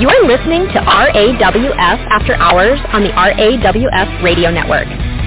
You are listening to RAWF After Hours on the RAWF Radio Network.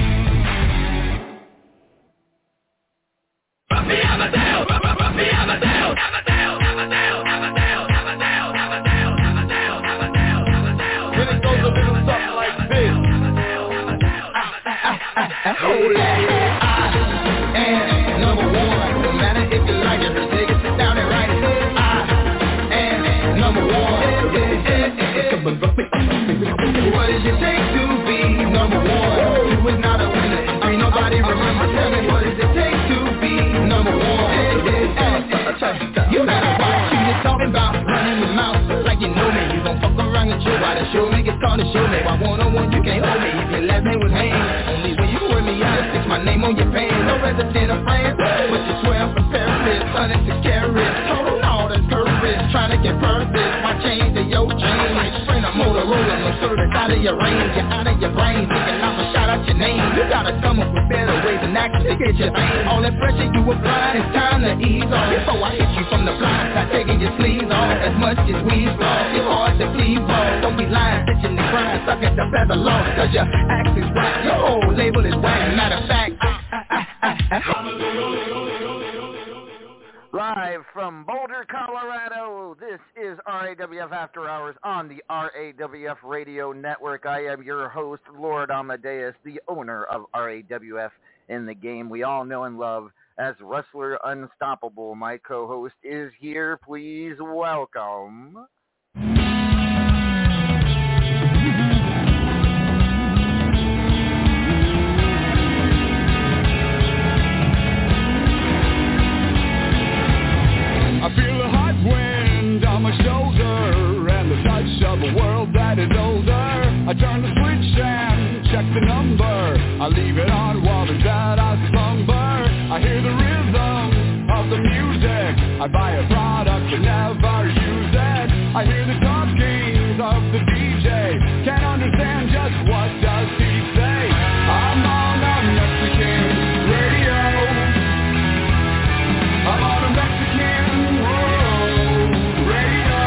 What does it take to be number one? You was not a winner. Ain't nobody remember. Tell me, what does it take to be number one? You better watch who you're talking about. Running your mouth like you know me. You gon' fuck around and chill while the show me gets called to show me. Why one-on-one you can't hold me if your last name was Haynes. Only when you wear me out, fix my name on your pants. No resident of France, but you swear I'm from Paris. 106 carats, total all that's courage. Trying to get perfect, my chain to your chain. Friend of Motorola, no service out of your range. You're out of your brain, thinking I'm going shout out your name. You gotta come up with better ways than actually get your name. All that pressure you apply, it's time to ease off. Before I hit you from the blind side, taking your sleeves off. As much as we fall, it's hard to please ball. Don't be lying, bitching and crying, stuck at the feather law. Cause your act is whack, your whole label is whack. Matter of fact, Live from Boulder, Colorado, this is RAWF After Hours on the RAWF Radio Network. I am your host, Lord Amadeus, the owner of RAWF in the game we all know and love as Wrestler Unstoppable. My co-host is here. Please welcome... I feel a hot wind on my shoulder and the touch of a world that is older. I turn the switch and check the number. I leave it on while the that I slumber. I hear the rhythm of the music. I buy a product and never use it. I hear the talkings of the DJ. Can't understand just what does he say. I'm on a Mexican radio. I'm on a Mexican radio.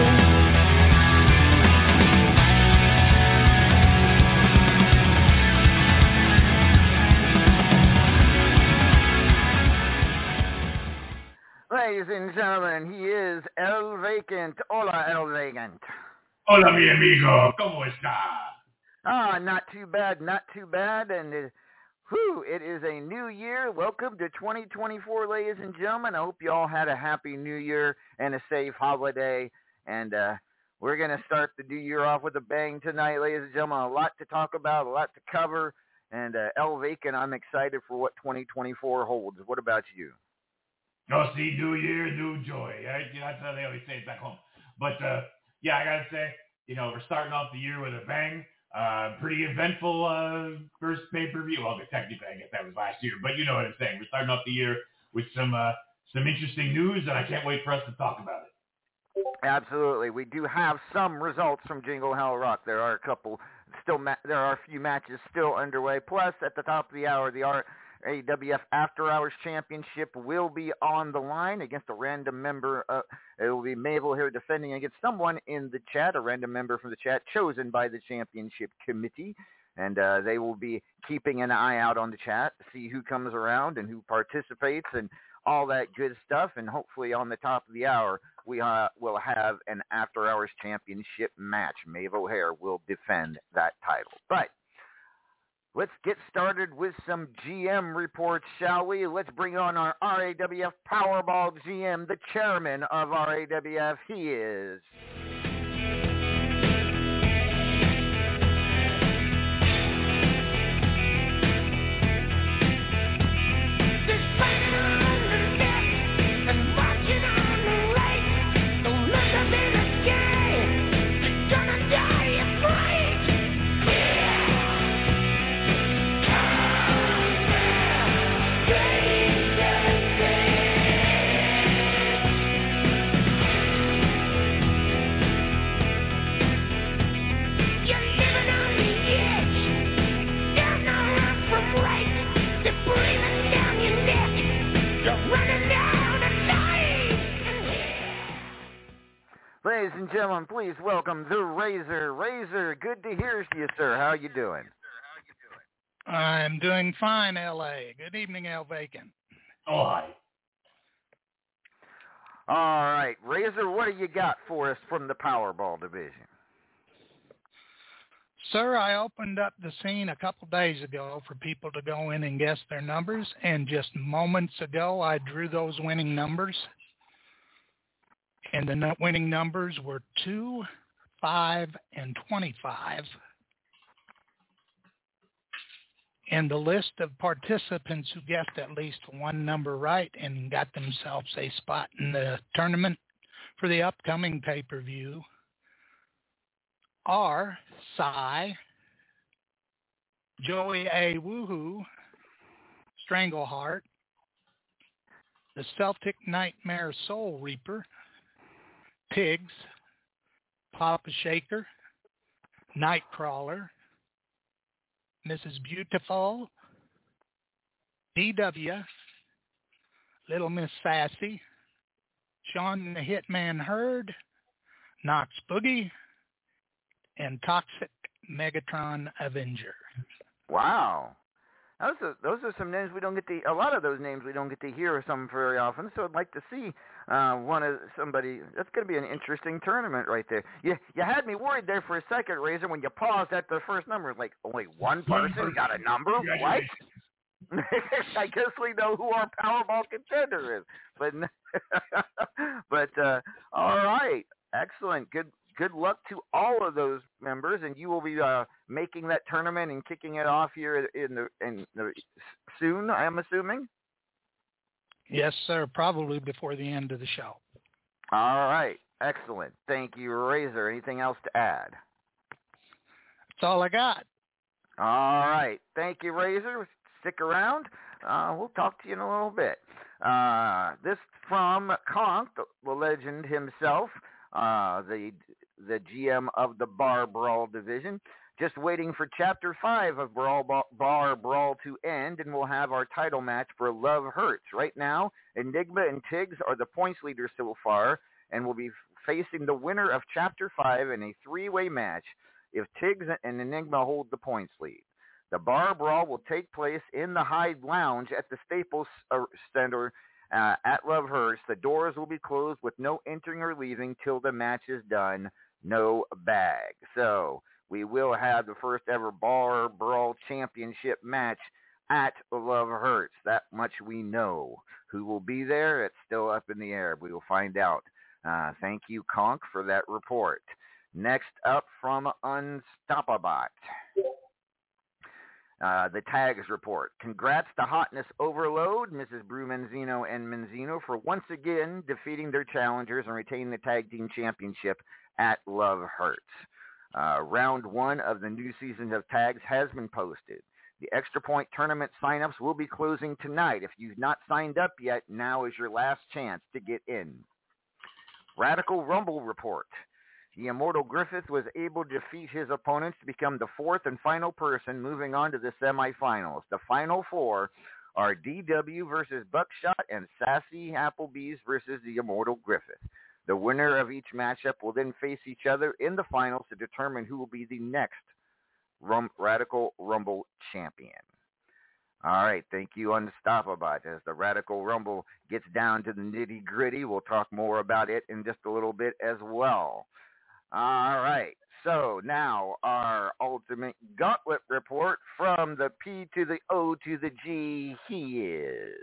Ladies and gentlemen, he is El Vacant. Hola, El Vacant. Hola, mi amigo. ¿Cómo está? Not too bad, not too bad. And it is a new year. Welcome to 2024, ladies and gentlemen. I hope you all had a happy new year and a safe holiday. And we're going to start the new year off with a bang tonight, ladies and gentlemen. A lot to talk about, a lot to cover. And El Vacant, I'm excited for what 2024 holds. What about you? No, see, new year, new joy. Right? You know, that's how they always say it back home. But, yeah, I got to say, we're starting off the year with a bang. Pretty eventful first pay-per-view. Well, technically, I guess that was last year. But you know what I'm saying. We're starting off the year with some interesting news, and I can't wait for us to talk about it. Absolutely. We do have some results from Jingle Hell Rock. There are a couple there are a few matches still underway. Plus, at the top of the hour, the RAWF After Hours Championship will be on the line against a random member. It will be Mabel here defending against someone in the chat, a random member from the chat chosen by the championship committee. And they will be keeping an eye out on the chat to see who comes around and who participates and all that good stuff. And hopefully on the top of the hour, we will have an After Hours Championship match. Maeve O'Hare will defend that title. But let's get started with some GM reports, shall we? Let's bring on our RAWF Powerball GM, the chairman of RAWF. He is... and gentlemen, please welcome the Razor. Razor, good to hear you, sir. How you doing? I'm doing fine, L.A. Good evening, Al Bacon. Oh, hi. All right, Razor, what do you got for us from the Powerball division? Sir, I opened up the scene a couple days ago for people to go in and guess their numbers, and just moments ago I drew those winning numbers. And the winning numbers were 2, 5, and 25. And the list of participants who guessed at least one number right and got themselves a spot in the tournament for the upcoming pay-per-view are Cy, Joey A. Woohoo, Strangleheart, the Celtic Nightmare Soul Reaper, Tiggs, Papa Shaker, Nightcrawler, Mrs. Beautiful, DW, Little Miss Sassy, Sean the Hitman Hurd, Knox Boogie, and Toxic Megatron Avenger. Wow. Those are some names we don't get to, a lot of those names we don't get to hear some very often, so I'd like to see somebody. That's going to be an interesting tournament right there. You had me worried there for a second, Razor, when you paused at the first number. Like, only one person got a number? What? I guess we know who our Powerball contender is. But all right. Excellent. Good luck to all of those members, and you will be making that tournament and kicking it off here soon, I'm assuming? Yes, sir, probably before the end of the show. All right. Excellent. Thank you, Razor. Anything else to add? That's all I got. All right. Thank you, Razor. Stick around. We'll talk to you in a little bit. This from Conk, the legend himself, the GM of the Bar Brawl division. Just waiting for Chapter 5 of Bar Brawl to end, and we'll have our title match for Love Hurts. Right now, Enigma and Tiggs are the points leaders so far, and will be facing the winner of Chapter 5 in a three-way match if Tiggs and Enigma hold the points lead. The Bar Brawl will take place in the Hyde Lounge at the Staples Center at Love Hurts. The doors will be closed with no entering or leaving till the match is done. No bag. So we will have the first ever Bar Brawl Championship match at Love Hurts. That much we know. Who will be there? It's still up in the air. We will find out. Thank you, Conk, for that report. Next up from Unstoppabot. The tags report. Congrats to Hotness Overload, Mrs. Brew Menzino and Menzino, for once again defeating their challengers and retaining the tag team championship at Love Hurts. Round 1 of the new season of tags has been posted. The Extra Point tournament signups will be closing tonight. If you've not signed up yet, now is your last chance to get in. Radical Rumble report. The Immortal Griffith was able to defeat his opponents to become the fourth and final person moving on to the semifinals. The final four are DW versus Buckshot and Sassy Applebee's versus the Immortal Griffith. The winner of each matchup will then face each other in the finals to determine who will be the next Radical Rumble champion. All right, thank you, Unstoppabot. As the Radical Rumble gets down to the nitty-gritty, we'll talk more about it in just a little bit as well. All right, so now our Ultimate Gauntlet report from the P to the O to the G. He is...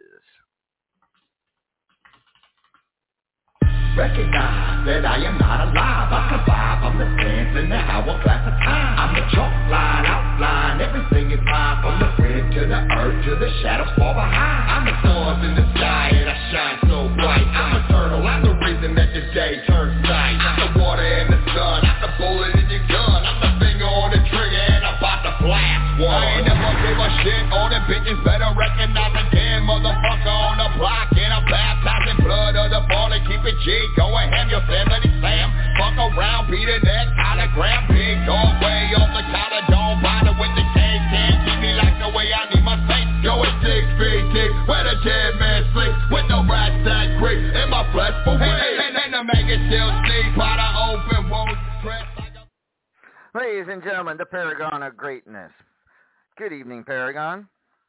Recognize that I am not alive. I survive. I'm the sands in the hourglass of time. I'm the chalk line, outline. Everything is mine. From the wind to the earth to the shadows fall behind. I'm the stars in the sky and I shine so bright. I'm eternal. I'm the reason that the day turns night. I'm the water and the sun. I'm the bullet in your gun. I'm the finger on the trigger and I'm about to blast one. I ain't never give a shit. All the bitches better recognize again. Motherfucker on the block and I'm baptizing blood of the ball and keep it G. Go ahead, Yosemite Sam. Fuck around, beat a neck, hologram, big dog way off the collar. Don't bother with the cake, can't keep me like the way I need my safe. Yo, it's 6 feet deep, where the dead man sleep, with no rats that creep in my flesh for weed. And the maggot still sleep, by the open and gentlemen, the Paragon of Greatness. Good evening, Paragon.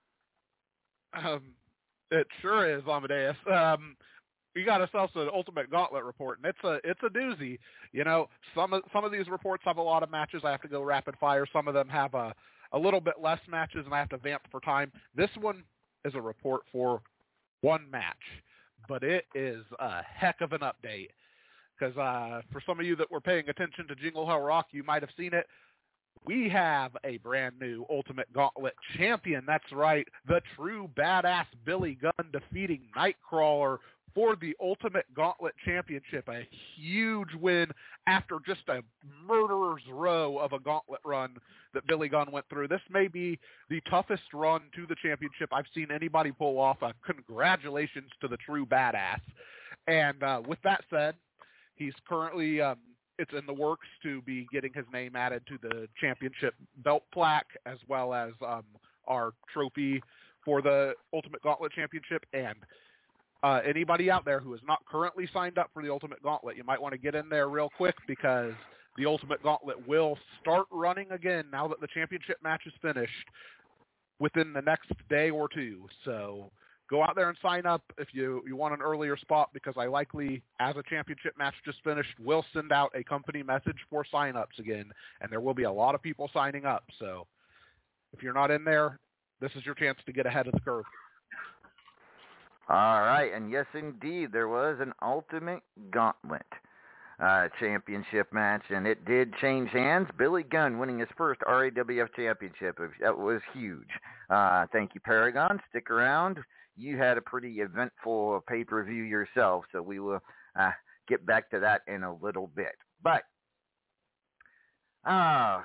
It sure is, Amadeus. We got ourselves an Ultimate Gauntlet report, and it's a doozy. You know, some of these reports have a lot of matches. I have to go rapid fire. Some of them have a little bit less matches, and I have to vamp for time. This one is a report for one match, but it is a heck of an update. Because for some of you that were paying attention to Jingle Hell Rock, you might have seen it. We have a brand new Ultimate Gauntlet champion. That's right, the true badass Billy Gunn defeating Nightcrawler for the Ultimate Gauntlet Championship. A huge win after just a murderer's row of a gauntlet run that Billy Gunn went through. This may be the toughest run to the championship I've seen anybody pull off. Congratulations to the true badass. And with that said, he's currently, it's in the works to be getting his name added to the championship belt plaque, as well as our trophy for the Ultimate Gauntlet Championship. And anybody out there who is not currently signed up for the Ultimate Gauntlet, you might want to get in there real quick, because the Ultimate Gauntlet will start running again now that the championship match is finished within the next day or two. So go out there and sign up if you want an earlier spot, because I likely, as a championship match just finished, will send out a company message for sign-ups again, and there will be a lot of people signing up. So if you're not in there, this is your chance to get ahead of the curve. All right, and yes, indeed, there was an Ultimate Gauntlet championship match, and it did change hands. Billy Gunn winning his first RAWF championship. That was huge. Thank you, Paragon. Stick around. You had a pretty eventful pay-per-view yourself, so we will get back to that in a little bit. But, now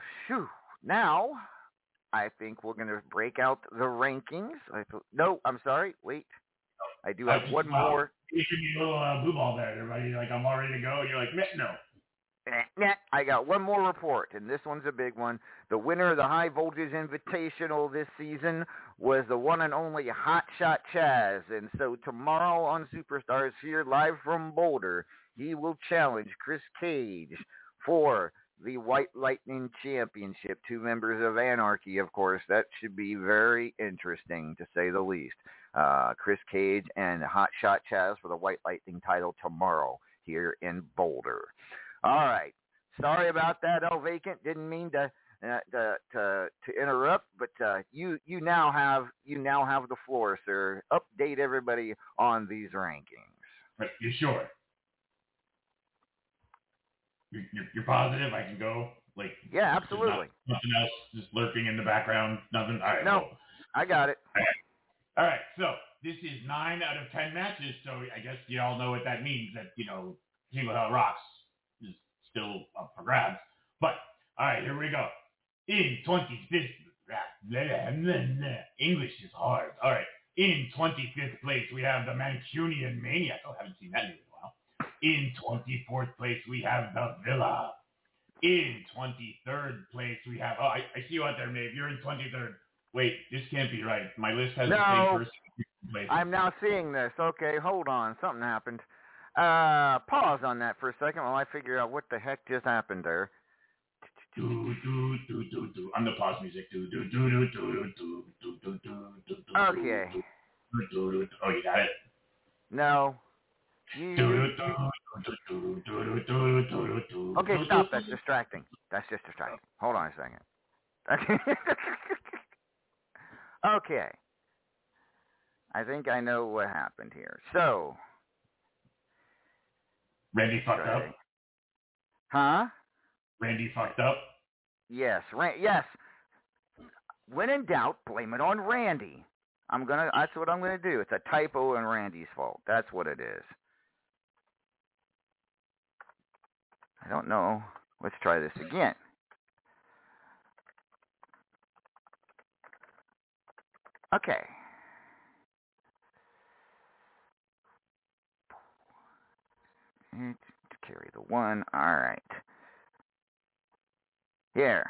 I think we're going to break out the rankings. No, I'm sorry. Wait. I do have one more. You should be a little blue ball there, everybody. Like, I'm all ready to go. You're like, no. I got one more report, and this one's a big one. The winner of the High Voltage Invitational this season was the one and only Hotshot Chaz. And so tomorrow on Superstars here, live from Boulder, he will challenge Chris Cage for the White Lightning Championship. Two members of Anarchy, of course. That should be very interesting, to say the least. Chris Cage and Hotshot Chaz for the White Lightning title tomorrow here in Boulder. All right. Sorry about that, El Vacant. Didn't mean to interrupt, but you now have the floor, sir. Update everybody on these rankings. You sure? You're positive I can go? Like, yeah, absolutely. Nothing else just lurking in the background? Nothing? All right. No, I got it. All right. So this is 9 out of 10 matches. So I guess you all know what that means. That Jingle Hell Rocks is still up for grabs. But all right, here we go. In 25th, English is hard. All right. In 25th place, we have the Mancunian Maniac. Oh, I haven't seen that in a while. In 24th place, we have the Villa. In 23rd place, we have... Oh, I see you out there, Maeve. You're in 23rd. Wait, this can't be right. My list has the same first place. I'm now seeing this. Okay, hold on. Something happened. Pause on that for a second while I figure out what the heck just happened there. I'm the pause music. Okay. Oh, you got it? No. Okay, stop. That's distracting. Hold on a second. Okay. I think I know what happened here. So. Randy fucked up? Huh? Randy fucked up? Yes. Yes. When in doubt, blame it on Randy. That's what I'm gonna do. It's a typo and Randy's fault. That's what it is. I don't know. Let's try this again. Okay. Carry the 1. All right. Here.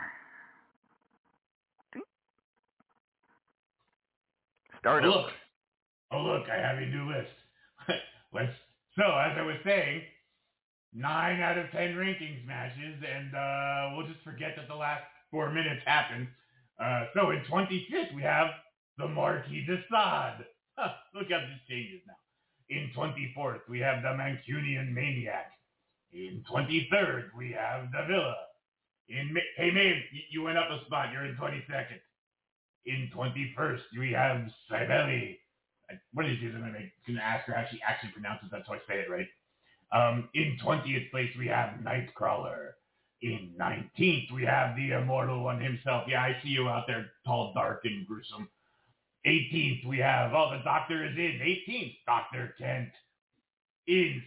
Start over. Look, I have a new list. So, as I was saying, 9 out of 10 rankings matches, and we'll just forget that the last 4 minutes happened. So in 25th, we have the Marquis de Sade. Look how this changes now. In 24th, we have the Mancunian Maniac. In 23rd, we have the Villa. Hey, Maeve, you went up a spot. You're in 22nd. In 21st, we have Cibele. What is this? I'm going to ask her how she actually pronounces that, so I say it right. In 20th place, we have Nightcrawler. In 19th, we have the immortal one himself. Yeah, I see you out there, tall, dark, and gruesome. 18th, we have, the doctor is in. 18th, Dr. Kent. In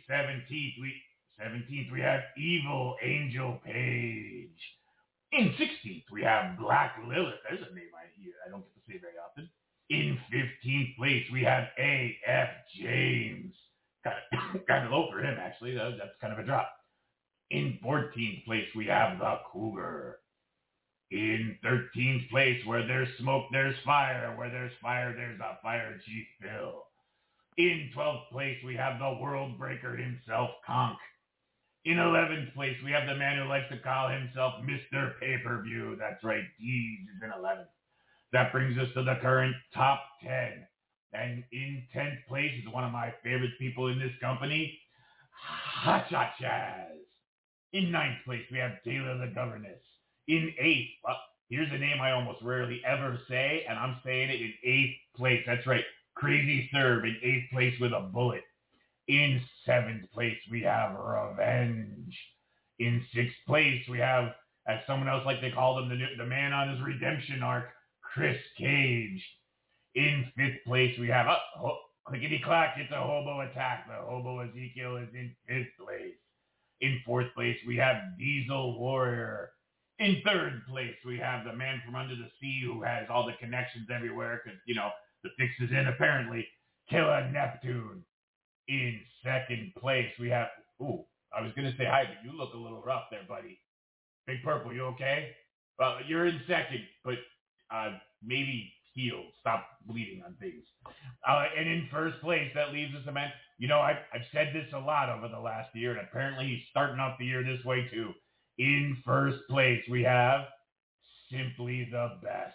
17th, we have Evil Angel Page. In 16th, we have Black Lilith. There's a name I don't get to say very often. In 15th place, we have A.F. James. Kind of low for him, actually. That's kind of a drop. In 14th place, we have the Cougar. In 13th place, where there's smoke, there's fire. Where there's fire, there's a fire chief Bill. In 12th place, we have the world breaker himself, Conk. In 11th place, we have the man who likes to call himself Mr. Pay-Per-View. That's right, Deeds is in 11th. That brings us to the current top 10. And in 10th place is one of my favorite people in this company, Hot Shot Chaz. In 9th place, we have Taylor the Governess. In 8th, here's a name I almost rarely ever say, and I'm saying it in 8th place. That's right, Crazy Serb in 8th place with a bullet. In 7th place, we have Revenge. In 6th place, we have, as someone else like they call him, the man on his redemption arc, Chris Cage. In 5th place, we have, clickety-clack, it's a hobo attack. The hobo Ezekiel is in 5th place. In 4th place, we have Diesel Warrior. In 3rd place, we have the man from under the sea who has all the connections everywhere because, the fix is in apparently, Killer Neptune. In 2nd place, we have, I was going to say hi, but you look a little rough there, buddy. Big Purple, you okay? Well, you're in 2nd, but maybe heal. Stop bleeding on things. And in 1st place, that leaves us a man. I've said this a lot over the last year, and apparently he's starting off the year this way too. In 1st place, we have Simply the Best.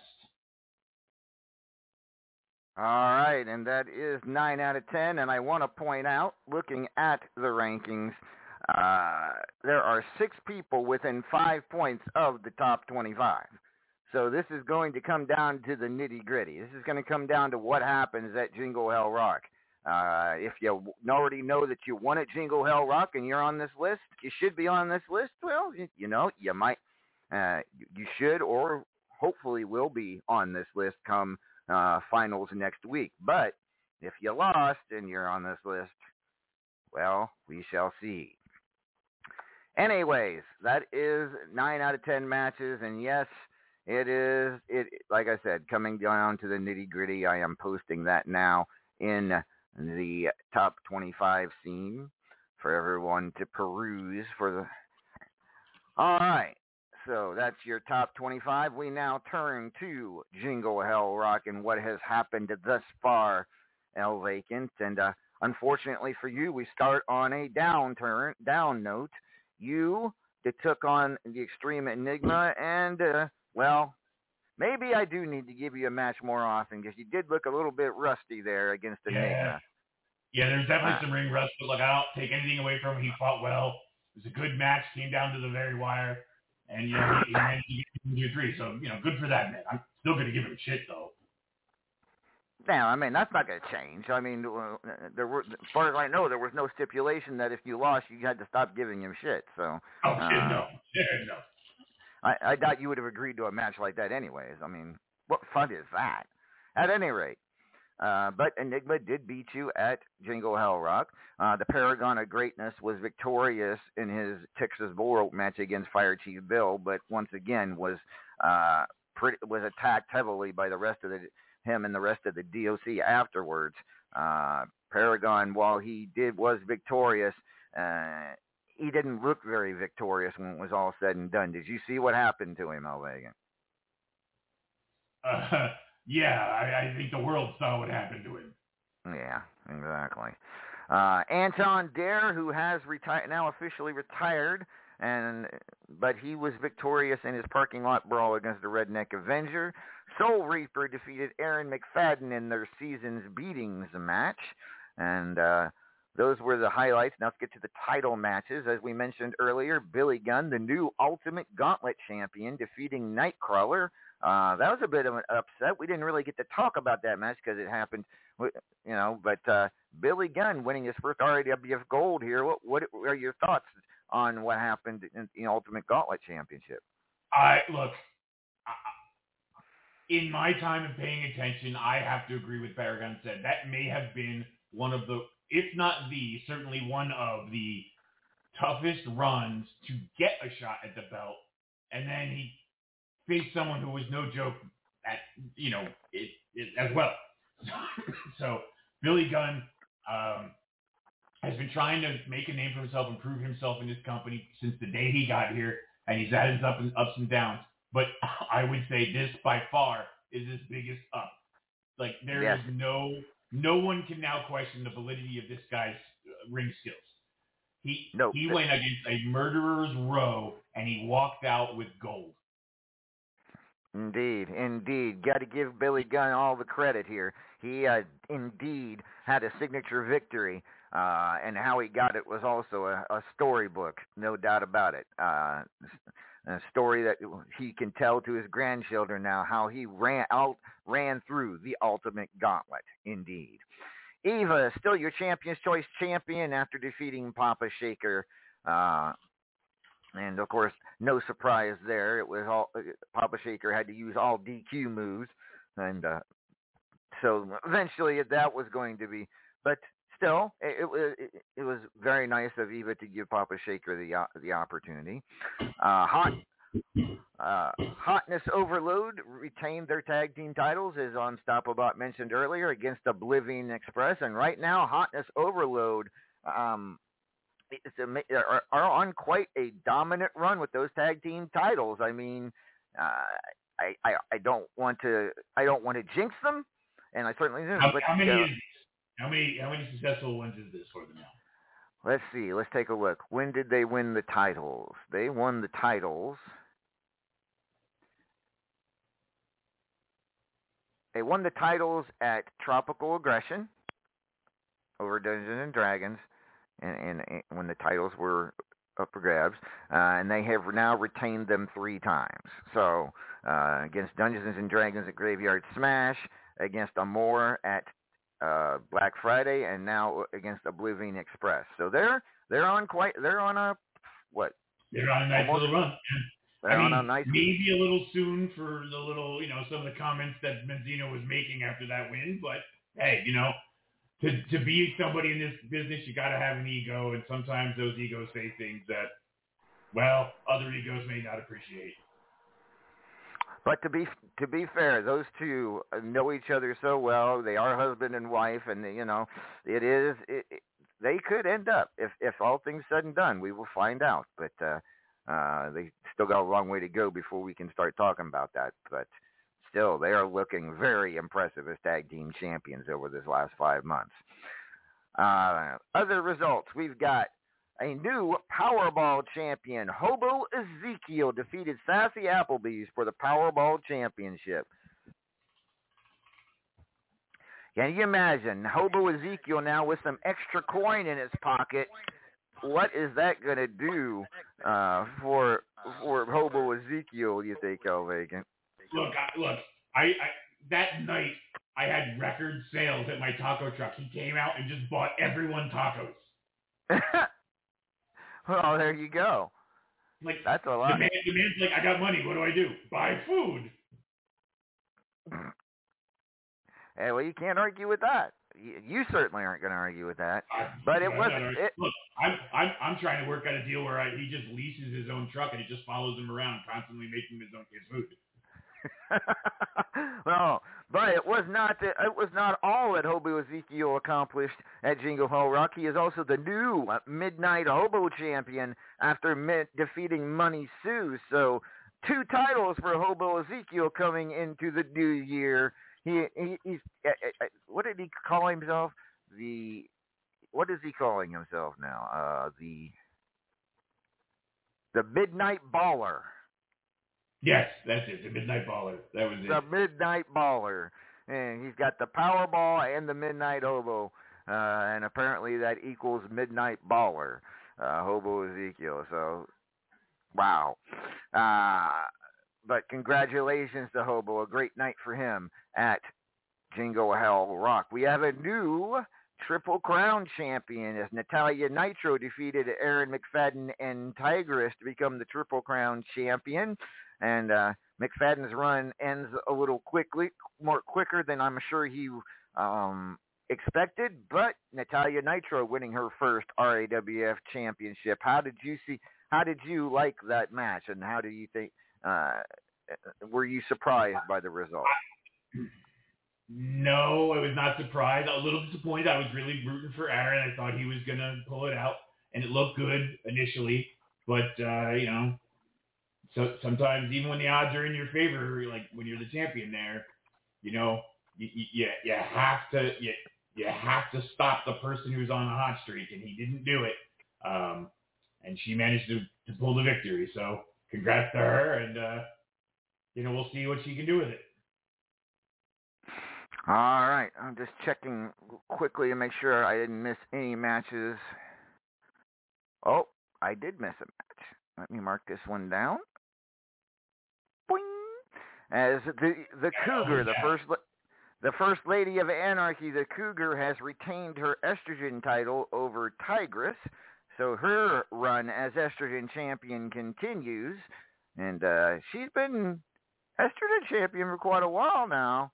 All right, and that is 9 out of 10, and I want to point out, looking at the rankings, there are 6 people within 5 points of the top 25. So this is going to come down to the nitty-gritty. This is going to come down to what happens at Jingle Hell Rock. If you already know that you won at Jingle Hell Rock and you're on this list, you should be on this list. Well, you might, you should or hopefully will be on this list come finals next week. But if you lost and you're on this list, well, we shall see. Anyways, that is 9 out of 10 matches, and yes, it like I said, coming down to the nitty-gritty. I am posting that now in the top 25 scene for everyone to peruse All right. So that's your top 25. We now turn to Jingle Hell Rock and what has happened thus far, El Vacant. And unfortunately for you, we start on a down note. You took on the Extreme Enigma, and, maybe I do need to give you a match more often because you did look a little bit rusty there against Enigma. Yeah, there's definitely some ring rust, but look, I don't take anything away from him. He fought well. It was a good match, came down to the very wire. And, he managed to get 3. So, good for that, man. I'm still going to give him shit, though. Now, that's not going to change. As far as I know, there was no stipulation that if you lost, you had to stop giving him shit. So. Oh, shit, no. I doubt you would have agreed to a match like that anyways. What fun is that? At any rate. But Enigma did beat you at Jingle Hell Rock. The Paragon of Greatness was victorious in his Texas Bull Rope match against Fire Chief Bill, but once again was attacked heavily by him and the rest of the DOC afterwards. Paragon, while he was victorious, he didn't look very victorious when it was all said and done. Did you see what happened to him, El Vega? Yeah, I think the world saw what happened to him. Yeah, exactly. Anton Dare, who has now officially retired but he was victorious in his parking lot brawl against the Redneck Avenger. Soul Reaper defeated Aaron McFadden in their season's beatings match, and those were the highlights. Now let's get to the title matches. As we mentioned earlier, Billy Gunn, the new Ultimate Gauntlet champion, defeating Nightcrawler. That was a bit of an upset. We didn't really get to talk about that match because it happened, but Billy Gunn winning his first RAWF Gold here. What are your thoughts on what happened in the Ultimate Gauntlet Championship? Look, in my time of paying attention, I have to agree with Paragon said. That may have been one of the, if not the, certainly one of the toughest runs to get a shot at the belt. And then he faced someone who was no joke at, it as well. So Billy Gunn has been trying to make a name for himself and prove himself in this company since the day he got here, and he's had his ups and downs. But I would say this by far is his biggest up. Like there is no one can now question the validity of this guy's ring skills. He went against a murderer's row and he walked out with gold. Indeed. Got to give Billy Gunn all the credit here. He indeed had a signature victory, and how he got it was also a storybook, no doubt about it. A story that he can tell to his grandchildren now, how he ran through the Ultimate Gauntlet. Indeed. Eva, still your Champion's Choice champion after defeating Papa Shaker. And, of course, no surprise there. It was all Papa Shaker had to use all DQ moves. And so eventually that was going to be. But still, it was very nice of Eva to give Papa Shaker the opportunity. Hotness Overload retained their tag team titles, as Unstoppable mentioned earlier, against Oblivion Express. And right now, Hotness Overload are on quite a dominant run with those tag team titles. I mean, I don't want to jinx them, and I certainly do. How many successful ones is this for them now? Let's see. Let's take a look. When did they win the titles? They won the titles. They won the titles at Tropical Aggression over Dungeons and Dragons, and when the titles were up for grabs, and they have now retained them 3 times. So against Dungeons and Dragons at Graveyard Smash, against Amore at Black Friday, and now against Oblivion Express. So they're on a nice little run. Nice maybe a little soon for the little, some of the comments that Benzino was making after that win, but hey, to be somebody in this business, you got to have an ego, and sometimes those egos say things that, well, other egos may not appreciate. But to be fair, those two know each other so well. They are husband and wife, and they could end up if all things said and done. We will find out, but they still got a long way to go before we can start talking about that. But still, they are looking very impressive as tag team champions over this last 5 months. Other results, we've got a new Powerball champion. Hobo Ezekiel defeated Sassy Applebee's for the Powerball championship. Can you imagine Hobo Ezekiel now with some extra coin in his pocket? What is that going to do for Hobo Ezekiel, you think, Elvagan? Look, I that night I had record sales at my taco truck. He came out and just bought everyone tacos. Well, there you go. Like, that's a lot. The man's like, I got money. What do I do? Buy food. Hey, well, you can't argue with that. You certainly aren't going to argue with that. But it wasn't. Look, I'm trying to work out a deal where he just leases his own truck and he just follows him around, constantly making his food. Well, but it was not all that Hobo Ezekiel accomplished at Jingle Hall Rock. He is also the new Midnight Hobo champion after defeating Money Sue. So 2 titles for Hobo Ezekiel coming into the new year. He's what did he call himself? What is he calling himself now? The The Midnight Baller. Yes, that's it. The Midnight Baller. That was it. The Midnight Baller. And he's got the Powerball and the Midnight Hobo. And apparently that equals Midnight Baller. Hobo Ezekiel. So, wow. But congratulations to Hobo. A great night for him at Jingle Hell Rock. We have a new Triple Crown champion as Natalya Nitro defeated Erin McFadden and Tigress to become the Triple Crown champion. And McFadden's run ends a little quicker than I'm sure he expected. But Natalya Nitro winning her first RAWF championship. How did you like that match, and how do you think? Were you surprised by the result? No, I was not surprised. A little disappointed. I was really rooting for Aaron. I thought he was going to pull it out, and it looked good initially. But, so sometimes even when the odds are in your favor, like when you're the champion there, you have to stop the person who's on the hot streak, and he didn't do it. And she managed to pull the victory. So congrats to her, and, we'll see what she can do with it. All right. I'm just checking quickly to make sure I didn't miss any matches. Oh, I did miss a match. Let me mark this one down. Boing. As the Cougar, the first lady of Anarchy, the Cougar has retained her estrogen title over Tigress. So her run as estrogen champion continues. And she's been estrogen champion for quite a while now.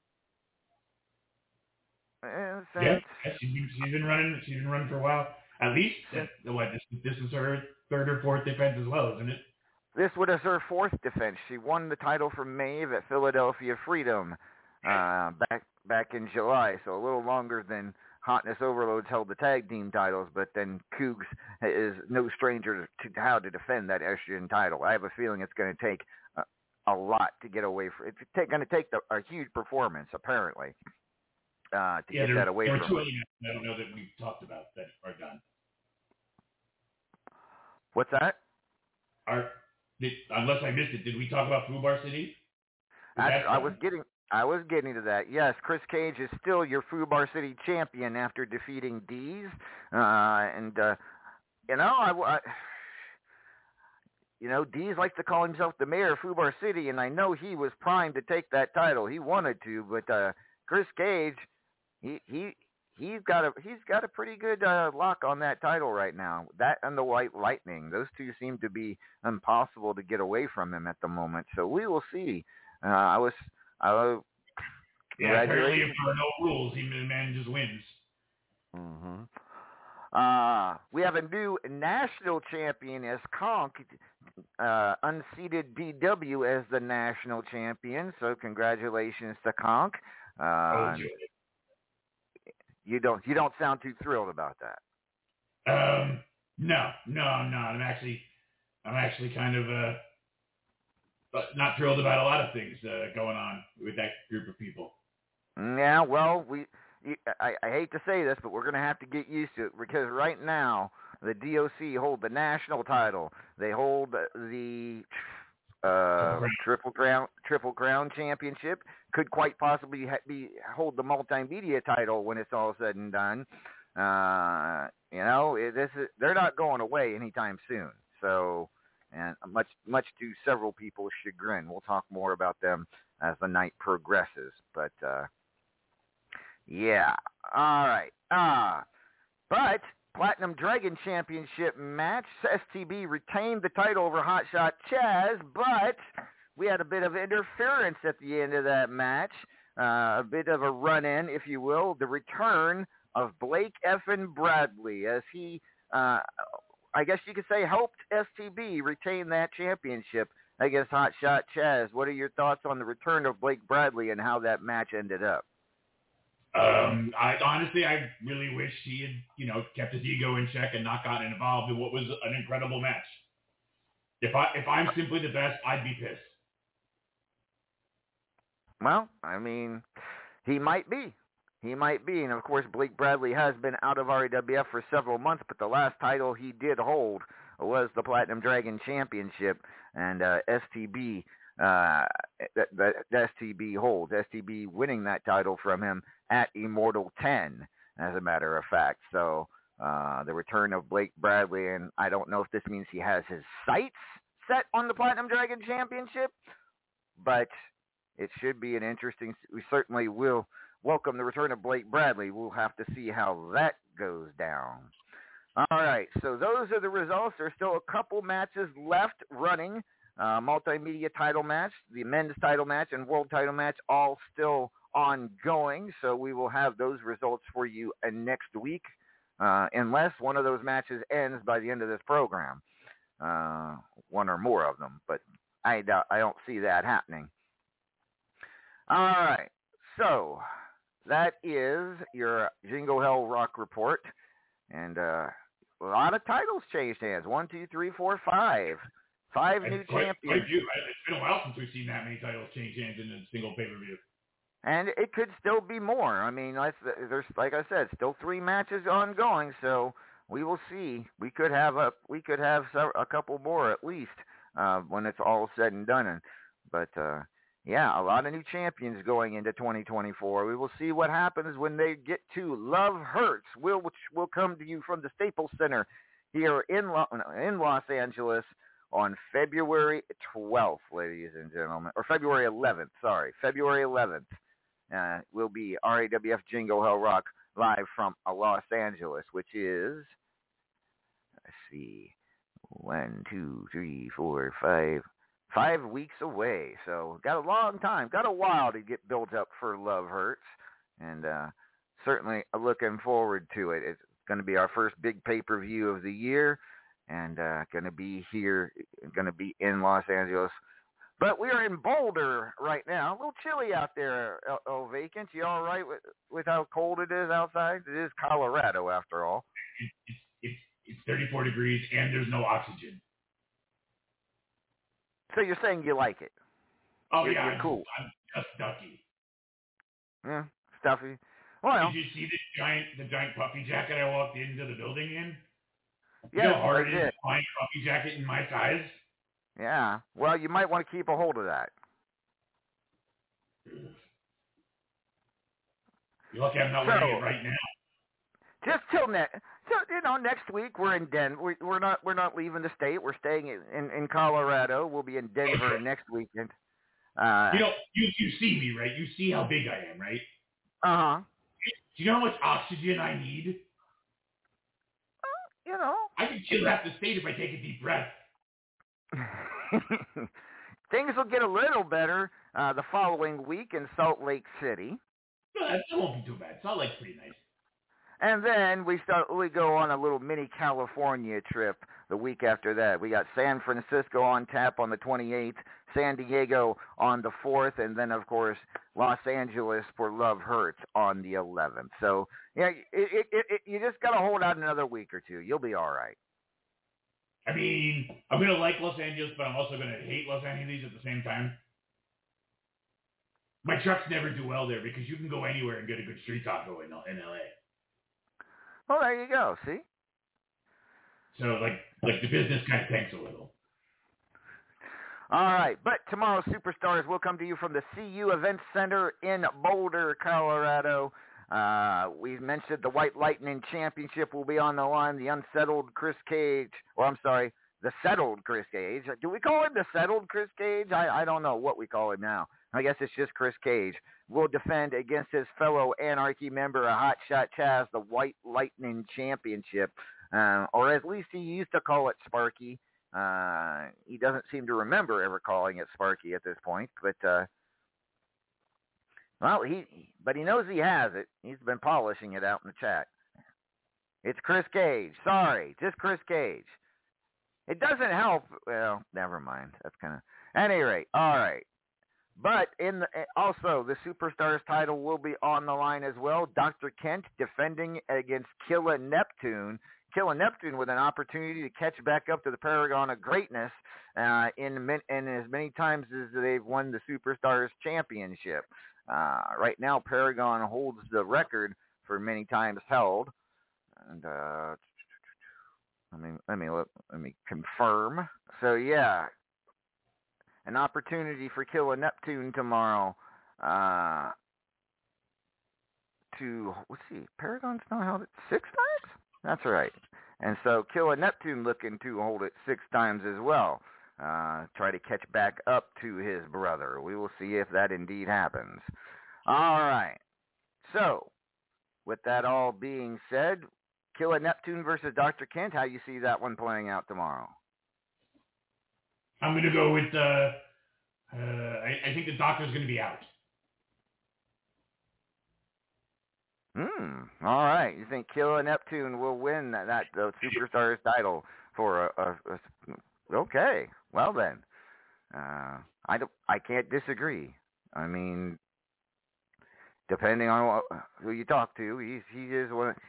Yeah, she's been running. She's been running for a while. At least, this is her third or fourth defense as well, isn't it? This was her fourth defense. She won the title from Maeve at Philadelphia Freedom back in July, so a little longer than Hotness Overloads held the tag team titles. But then Cougs is no stranger to how to defend that estrogen title. I have a feeling it's going to take a lot to get away from. It's going to take a huge performance, apparently. To get that away from. There were two I don't know that we've talked about that are done. What's that? Unless I missed it, did we talk about Fubar City? I was getting to that. Yes, Chris Cage is still your Fubar City champion after defeating Deez, Deez likes to call himself the mayor of Fubar City, and I know he was primed to take that title. He wanted to, but Chris Cage. He's got a pretty good lock on that title right now. That and the White Lightning, those two seem to be impossible to get away from him at the moment. So we will see. Apparently if there are no rules, the man just wins. Mm-hmm. We have a new national champion as Conk, unseated DW as the national champion. So congratulations to Conk. You don't sound too thrilled about that. No, I'm not. I'm actually kind of not thrilled about a lot of things going on with that group of people. Yeah, well, I hate to say this, but we're going to have to get used to it because right now the DOC hold the national title. They hold the Triple Crown Championship. Could quite possibly hold the multimedia title when it's all said and done. They're not going away anytime soon. So, and much to several people's chagrin. We'll talk more about them as the night progresses. But yeah, all right. But Platinum Dragon Championship match, STB retained the title over Hotshot Chaz, but we had a bit of interference at the end of that match, a bit of a run-in, if you will, the return of Blake Effin Bradley as he, I guess you could say, helped STB retain that championship against Hotshot Chaz. What are your thoughts on the return of Blake Bradley and how that match ended up? I really wish he had, kept his ego in check and not gotten involved in what was an incredible match. If I'm simply the best, I'd be pissed. Well, I mean, he might be. And of course, Blake Bradley has been out of RAWF for several months, but the last title he did hold was the Platinum Dragon Championship, and STB that STB holds. STB winning that title from him at Immortal 10, as a matter of fact. So the return of Blake Bradley, and I don't know if this means he has his sights set on the Platinum Dragon Championship, but it should be an interesting. We certainly will welcome the return of Blake Bradley. We'll have to see how that goes down. All right, so those are the results. There's still a couple matches left running. Multimedia title match, the men's title match, and world title match all still ongoing. So we will have those results for you next week, unless one of those matches ends by the end of this program. One or more of them, but I don't see that happening. All right, so that is your Jingle Hell Rock report, and a lot of titles changed hands. 1, 2, 3, 4, 5. 5 new champions. Quite few. It's been a while since we've seen that many titles change hands in a single pay-per-view. And it could still be more. I mean, there's, like I said, still 3 matches ongoing, so we will see. We could have a couple more at least when it's all said and done. But yeah, a lot of new champions going into 2024. We will see what happens when they get to Love Hurts, which will come to you from the Staples Center here in Los Angeles on February 12th, ladies and gentlemen, or February 11th. Sorry, February 11th will be RAWF Jingle Hell Rock live from Los Angeles, which is, let's see, 1, 2, 3, 4, 5 weeks away. So got a long time, got a while to get built up for Love Hurts, and certainly looking forward to it. It's going to be our first big pay-per-view of the year, and going to be in Los Angeles. But we are in Boulder right now. A little chilly out there, Vacant. You all right with how cold it is outside? It is Colorado, after all. It's 34 degrees, and there's no oxygen. So you're saying you like it? Oh, yeah. You're cool. I'm just stucky. Yeah, stuffy. Well, did you see the giant puffy jacket I walked into the building in? Yeah, you know how hard it is to find a puffy jacket in my size? Yeah. Well, you might want to keep a hold of that. You're lucky I'm not wearing it right now. Just till next. So next week we're in Denver. We're not leaving the state. We're staying in Colorado. We'll be in Denver next weekend. You see me, right? You see how big I am, right? Uh-huh. Do you know how much oxygen I need? I can chill half the state if I take a deep breath. Things will get a little better the following week in Salt Lake City. No, that won't be too bad. Salt Lake's pretty nice. And then we go on a little mini California trip the week after that. We got San Francisco on tap on the 28th, San Diego on the 4th, and then, of course, Los Angeles for Love Hurts on the 11th. So, yeah, you just got to hold out another week or two. You'll be all right. I mean, I'm going to like Los Angeles, but I'm also going to hate Los Angeles at the same time. My trucks never do well there because you can go anywhere and get a good street taco in L.A. Well, there you go. See? So, like the business kind of tanks a little. All right. But tomorrow's Superstars will come to you from the CU Event Center in Boulder, Colorado. We mentioned the White Lightning Championship will be on the line. The unsettled Chris Cage, the settled Chris Cage. Do we call him the settled Chris Cage? I don't know what we call him now. I guess it's just Chris Cage. Will defend against his fellow Anarchy member, a Hot Shot Chaz, the White Lightning Championship. Or at least he used to call it Sparky. He doesn't seem to remember ever calling it Sparky at this point. But, he knows he has it. He's been polishing it out in the chat. It's Chris Cage. Sorry, just Chris Cage. It doesn't help. Well, never mind. That's kind of... At any rate, all right. But also, the Superstars title will be on the line as well. Dr. Kent defending against Killa Neptune. Killa Neptune with an opportunity to catch back up to the Paragon of Greatness in as many times as they've won the Superstars Championship. Right now, Paragon holds the record for many times held. And Let me confirm. So yeah, an opportunity for Killer Neptune tomorrow. Let's see, Paragon's now held it 6 times? That's right. And so Killer Neptune looking to hold it 6 times as well. Try to catch back up to his brother. We will see if that indeed happens. All right. So, with that all being said, Killer Neptune versus Dr. Kent, how you see that one playing out tomorrow? I'm going to go with, I think the Doctor's going to be out. All right. You think Killer Neptune will win the Superstars title for okay. Well then, I can't disagree. I mean, depending on who you talk to, he is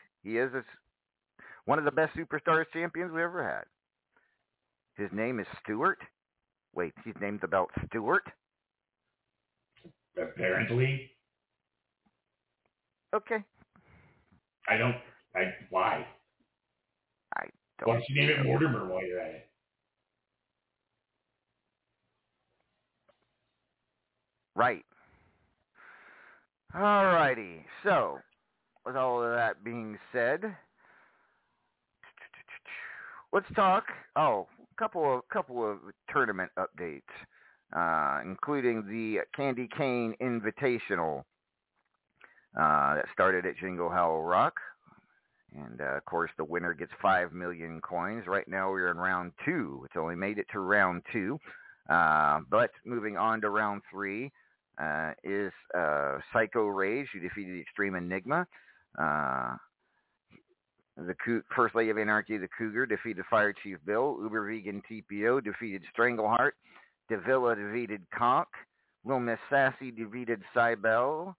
one of the best Superstars champions we ever had. His name is Stewart. Wait, he's named the belt Stewart? Apparently. Okay. Why? I don't. Why don't you name it Mortimer while you're at it? Right. All righty. So, with all of that being said, let's talk. A couple of tournament updates, including the Candy Cane Invitational that started at Jingle Hell Rock. And, of course, the winner gets 5 million coins. Right now we're in round 2. It's only made it to round 2. But moving on to round 3 is Psycho Rage, who defeated Extreme Enigma. The First Lady of Anarchy, the Cougar, defeated Fire Chief Bill. Uber Vegan TPO defeated Strangleheart. Davila defeated Conk. Lil Miss Sassy defeated Sibeli.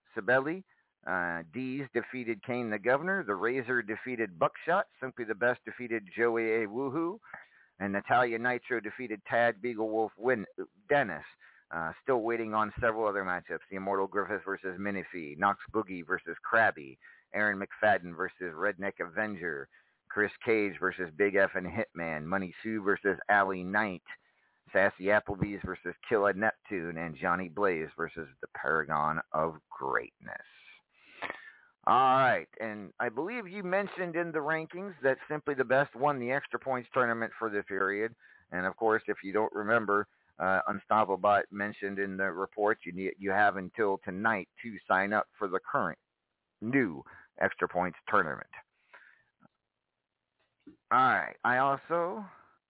Deez defeated Kane the Governor. The Razor defeated Buckshot. Simply the Best defeated Joey A. Woohoo. And Natalia Nitro defeated Tad Beaglewolf Dennis. Still waiting on several other matchups. The Immortal Griffith versus Minifee. Knox Boogie versus Krabby. Aaron McFadden versus Redneck Avenger. Chris Cage versus Big F and Hitman. Money Sue versus Allie Knight. Sassy Applebee's versus Killer Neptune. And Johnny Blaze versus the Paragon of Greatness. All right, and I believe you mentioned in the rankings that Simply the Best won the Extra Points tournament for the period. And, of course, if you don't remember, Unstoppable mentioned in the report you have until tonight to sign up for the current new Extra Points tournament. All right, I also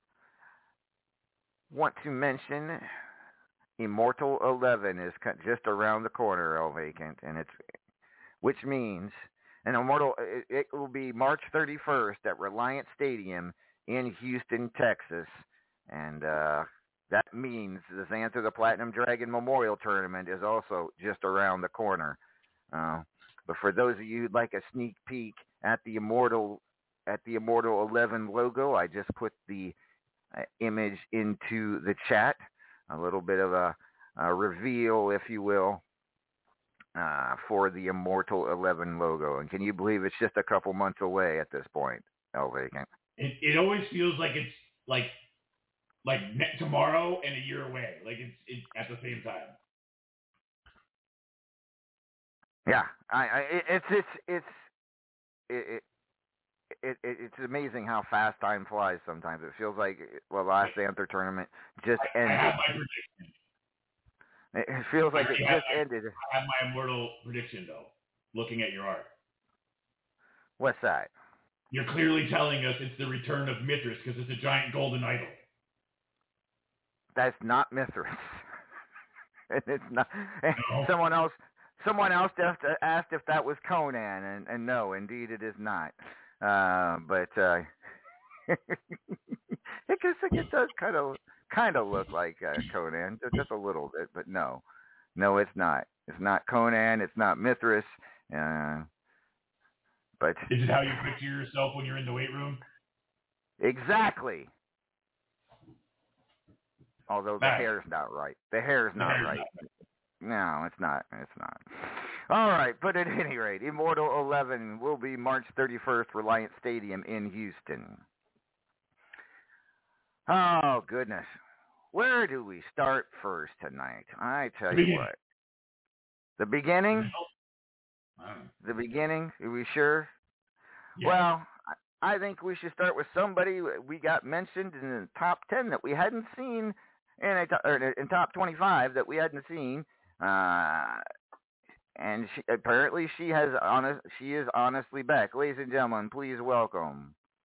want to mention Immortal 11 is just around the corner, El Vacant, and which means an Immortal, it will be March 31st at Reliant Stadium in Houston, Texas. And that means the Xanther the Platinum Dragon Memorial Tournament is also just around the corner. But for those of you who'd like a sneak peek at the Immortal 11 logo, I just put the image into the chat. A little bit of a reveal, if you will, for the Immortal 11 logo. And can you believe it's just a couple months away at this point, El Vacant? It always feels like it's like tomorrow and a year away. Like it's at the same time. Yeah, it's amazing how fast time flies sometimes. It feels like the last Xanther tournament just ended. I have my prediction. It feels like it just ended. I have my Immortal prediction, though, looking at your art. What's that? You're clearly telling us it's the return of Mithras because it's a giant golden idol. That's not Mithras. It's not. No. Someone else asked if that was Conan, and no, indeed it is not. But it does kind of look like Conan, just a little bit, but no, it's not. It's not Conan. It's not Mithras. But is it how you picture yourself when you're in the weight room? Exactly. Although the hair's not right. The hair's not right. No, it's not. It's not. All right, but at any rate, Immortal 11 will be March 31st, Reliant Stadium in Houston. Oh, goodness. Where do we start first tonight? I tell you what. The beginning? The beginning? Are we sure? Yeah. Well, I think we should start with somebody we got mentioned in the top 10 that we hadn't seen, in top 25 that we hadn't seen. And apparently she is honestly back. Ladies and gentlemen, please welcome.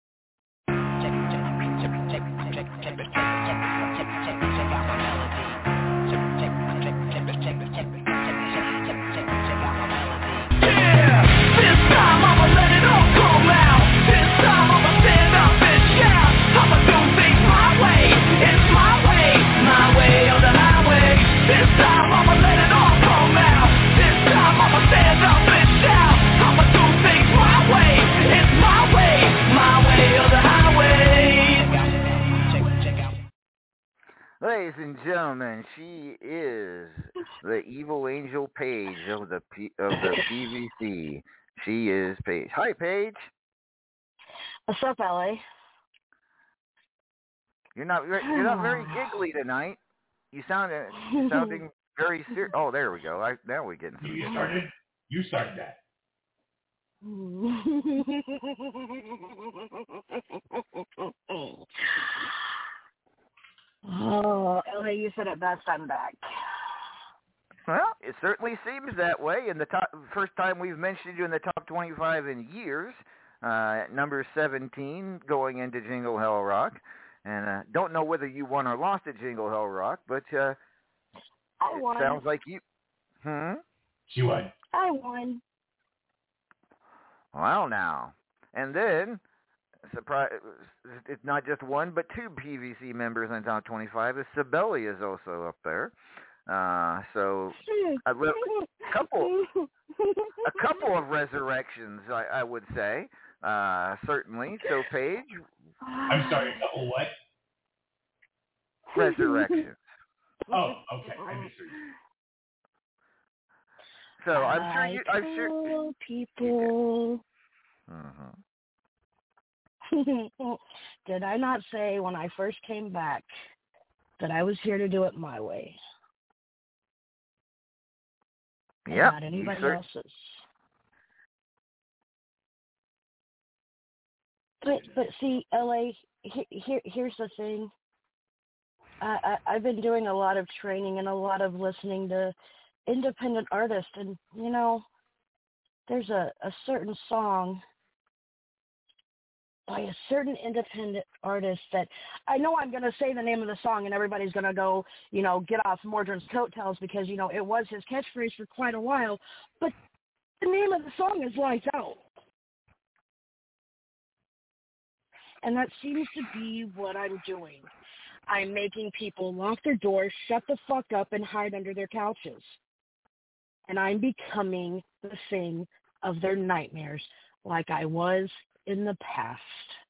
Ladies and gentlemen, she is the evil angel Paige of the PVC. She is Paige. Hi, Paige. What's up, Ellie? You're not very giggly tonight. You're sounding very serious. Oh, there we go. Now we're getting some. You started that. Oh, Ellie, you said it best. I'm back. Well, it certainly seems that way. In the first time we've mentioned you in the top 25 in years, number 17 going into Jingle Hell Rock. And don't know whether you won or lost at Jingle Hell Rock, but I won. It sounds like you. She won. I won. Well, now. And then, surprise, it's not just one, but two PVC members in top 25. Sibeli is also up there. So a couple of resurrections, I would say, certainly. So Paige. I'm sorry, a couple what? Resurrections. Oh, okay. I misheard you. So I'm sure people. Mm-hmm. Did I not say when I first came back that I was here to do it my way? Yeah. Not anybody else's. But see, LA, here's the thing. I've been doing a lot of training and a lot of listening to independent artists, and you know, there's a certain song by a certain independent artist that I know I'm going to say the name of the song and everybody's going to go, you know, get off Mordrin's coattails because, you know, it was his catchphrase for quite a while, but the name of the song is Lights Out. And that seems to be what I'm doing. I'm making people lock their doors, shut the fuck up, and hide under their couches. And I'm becoming the thing of their nightmares like I was in the past.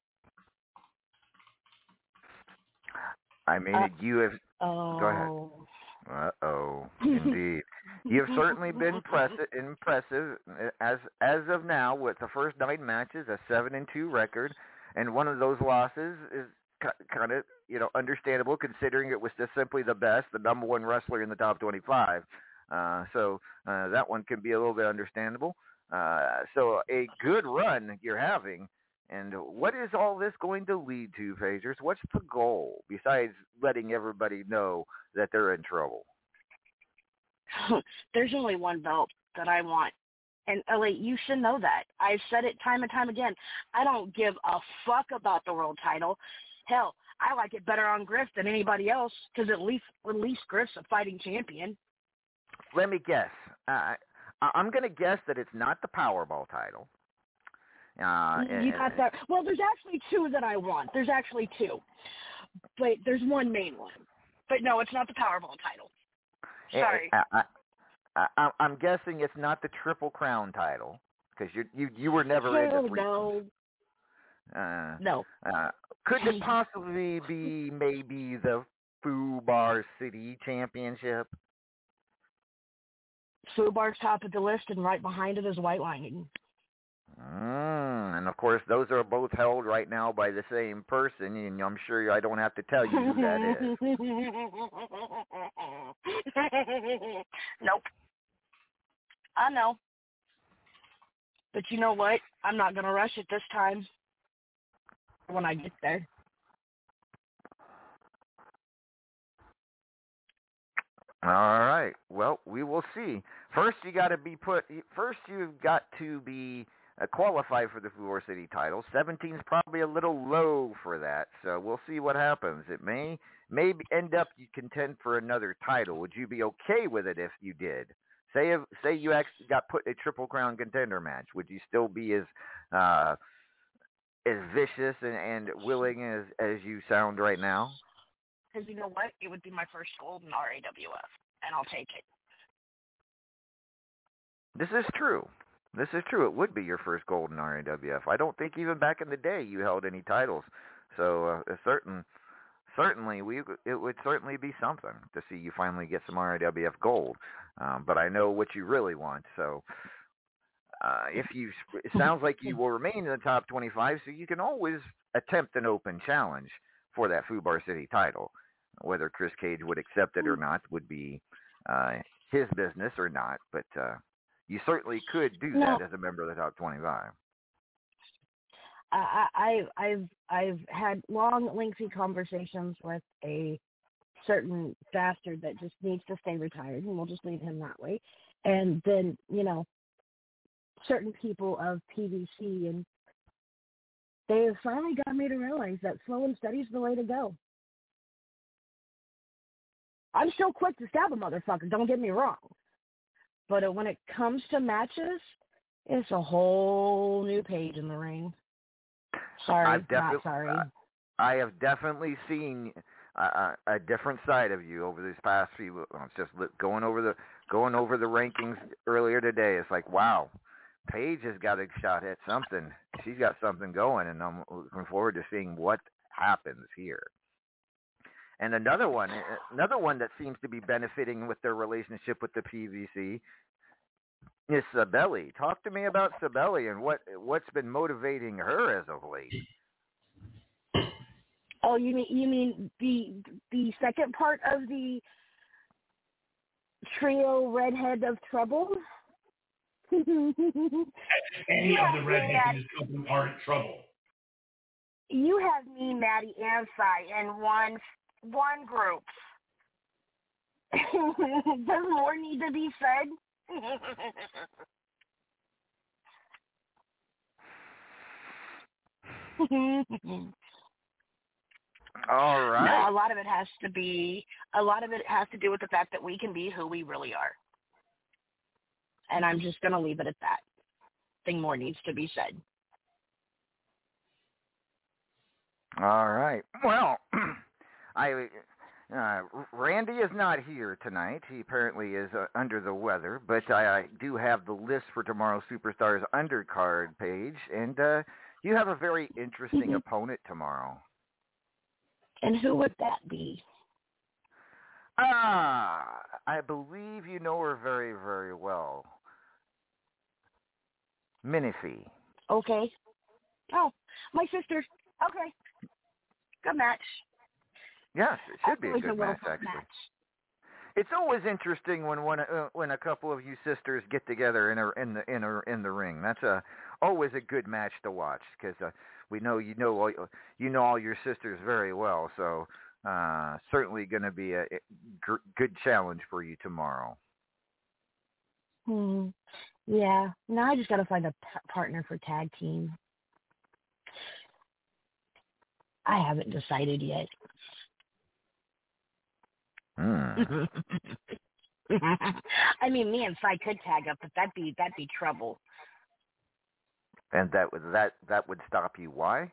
I mean, you have... Go ahead. Uh-oh. Indeed. You've certainly been impressive as of now with the first 9 matches, a 7-2 record, and one of those losses is kind of, you know, understandable considering it was just simply the best, the number one wrestler in the top 25. So that one can be a little bit understandable. So a good run you're having. And what is all this going to lead to, Phasers? What's the goal besides letting everybody know that they're in trouble? There's only one belt that I want. And, LA, you should know that. I've said it time and time again. I don't give a fuck about the world title. Hell, I like it better on Griff than anybody else because at least Griff's a fighting champion. Let me guess. I'm going to guess that it's not the Powerball title. You got that. Well, there's actually 2 that I want. There's actually 2. But there's one main one. But no, it's not the Powerball title. Sorry. I'm guessing it's not the Triple Crown title because you were never into 3. No. No. Could it possibly be maybe the Fubar City Championship? Fubar's top of the list, and right behind it is White Lightning. And, of course, those are both held right now by the same person, and I'm sure I don't have to tell you who that is. Nope. I know. But you know what? I'm not going to rush it this time when I get there. All right. Well, we will see. First, you've got to be qualified for the Floor City title. 17 is probably a little low for that, so we'll see what happens. It may end up you contend for another title. Would you be okay with it if you did? Say you actually got put a Triple Crown contender match. Would you still be as vicious and willing as you sound right now? Because you know what? It would be my first gold in RAWF, and I'll take it. This is true. It would be your first gold in RAWF. I don't think even back in the day you held any titles. So certainly it would certainly be something to see you finally get some RAWF gold. But I know what you really want. So it sounds like you will remain in the top 25, so you can always attempt an open challenge for that Fubar City title. Whether Chris Cage would accept it or not would be his business or not, but you certainly could do that as a member of the top 25. I've had long, lengthy conversations with a certain bastard that just needs to stay retired, and we'll just leave him that way. And then, certain people of PVC, and they have finally got me to realize that slow and steady is the way to go. I'm still quick to stab a motherfucker, don't get me wrong. But when it comes to matches, it's a whole new page in the ring. Sorry, not sorry. I have definitely seen a different side of you over these past few months. Just going over the rankings earlier today. It's like, wow, Paige has got a shot at something. She's got something going, and I'm looking forward to seeing what happens here. And another one that seems to be benefiting with their relationship with the PVC is Sabelli. Talk to me about Sabelli and what's been motivating her as of late. Oh, you mean the second part of the trio redhead of trouble? Any of the redheads in this company are in trouble. You have me, Maddie, and Sai in one group. Does more need to be said? All right. No, a lot of it has to do with the fact that we can be who we really are. And I'm just going to leave it at that. Nothing more needs to be said. All right. Well, Randy is not here tonight. He apparently is under the weather, but I do have the list for tomorrow's Superstars undercard page, and you have a very interesting opponent tomorrow. And who would that be? I believe you know her very, very well. Minifee. Okay. Oh, my sister. Okay. Good match. Yes, it should be a good match, actually. It's always interesting when a couple of you sisters get together in the ring. That's always a good match to watch because we know you know all your sisters very well. So certainly going to be a good challenge for you tomorrow. Yeah. Now I just got to find a partner for tag team. I haven't decided yet. I mean, me and Sai could tag up, but that'd be trouble. And that would stop you. Why?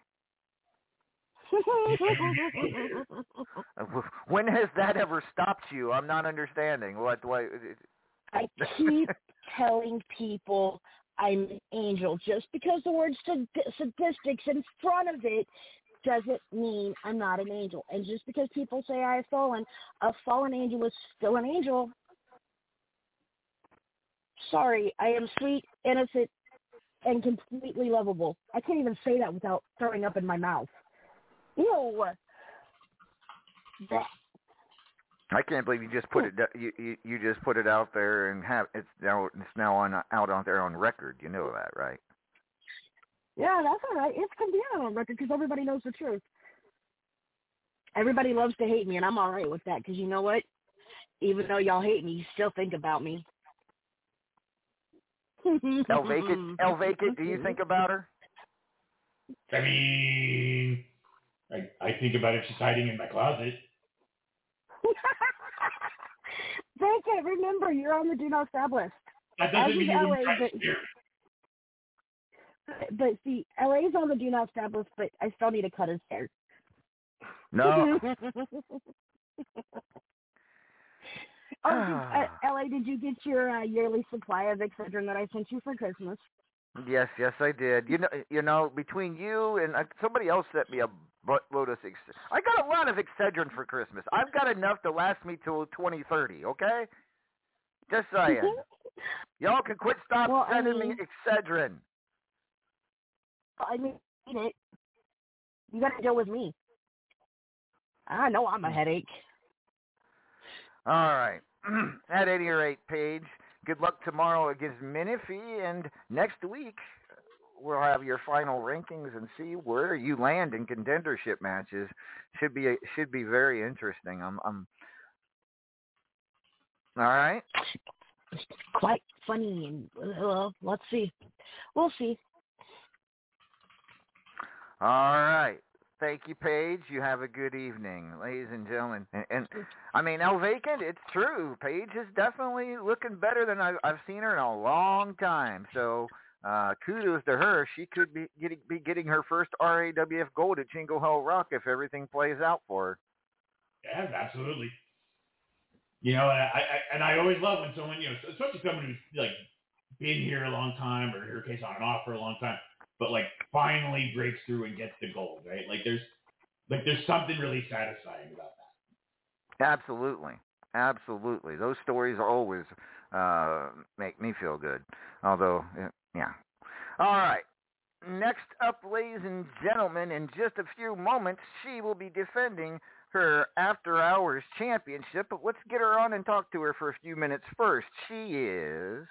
When has that ever stopped you? I'm not understanding. What? I keep telling people I'm an angel. Just because the word statistics in front of it doesn't mean I'm not an angel. And just because people say I have fallen, a fallen angel is still an angel. Sorry, I am sweet, innocent, and completely lovable. I can't even say that without throwing up in my mouth. Ew. Blech. I can't believe you just put it. You just put it out there and it's now out there on record. You know that, right? Yeah, that's all right. It's going to be out on record because everybody knows the truth. Everybody loves to hate me, and I'm all right with that because you know what? Even though y'all hate me, you still think about me. El Vacant, do you think about her? I mean, I think about it. She's hiding in my closet. Vacant, remember, you're on the Do Not Stab list. That doesn't mean you LA, wouldn't try to scare me. But see, LA's on the Do Not Stab list, but I still need to cut his hair. No. LA, did you get your yearly supply of Excedrin that I sent you for Christmas? Yes, I did. You know, between you and somebody else sent me a buttload of Excedrin. I got a lot of Excedrin for Christmas. I've got enough to last me till 2030. Okay, just saying. Y'all can quit sending me Excedrin. I need it. You got to deal with me. I know I'm a headache. All right. At any rate, Paige, good luck tomorrow against Menifee, and next week we'll have your final rankings and see where you land in contendership matches. Should be very interesting. I'm all right. Quite funny, and let's see. We'll see. All right. Thank you, Paige. You have a good evening, ladies and gentlemen. And I mean, El Vacant, it's true. Paige is definitely looking better than I've seen her in a long time. So kudos to her. She could be getting her first RAWF gold at Jingle Hell Rock if everything plays out for her. Yeah, absolutely. You know, and I always love when someone, you know, especially someone who's like been here a long time, or in her case on and off for a long time, but like finally breaks through and gets the gold, right? Like there's something really satisfying about that. Absolutely. Those stories always make me feel good. Although, yeah. All right. Next up, ladies and gentlemen, in just a few moments, she will be defending her After Hours Championship. But let's get her on and talk to her for a few minutes first. She is...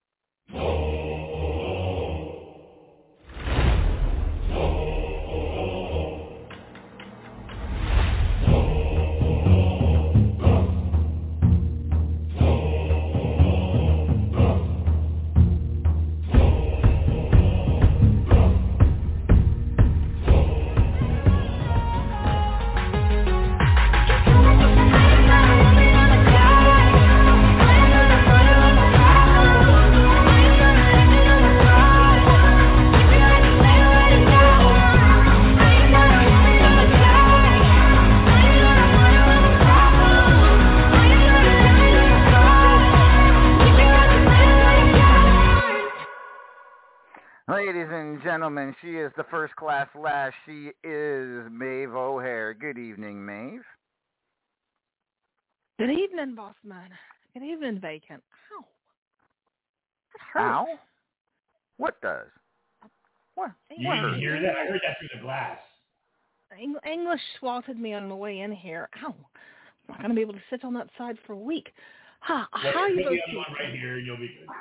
Ladies and gentlemen, she is the first class lass. She is Maeve O'Hare. Good evening, Maeve. Good evening, boss man. Good evening, Vacant. Ow. That hurt. Ow? What does? What? You didn't hear that? I heard that through the glass. English swatted me on the way in here. Ow. I'm not going to be able to sit on that side for a week. How are you both keeping? Right here, and you'll be good.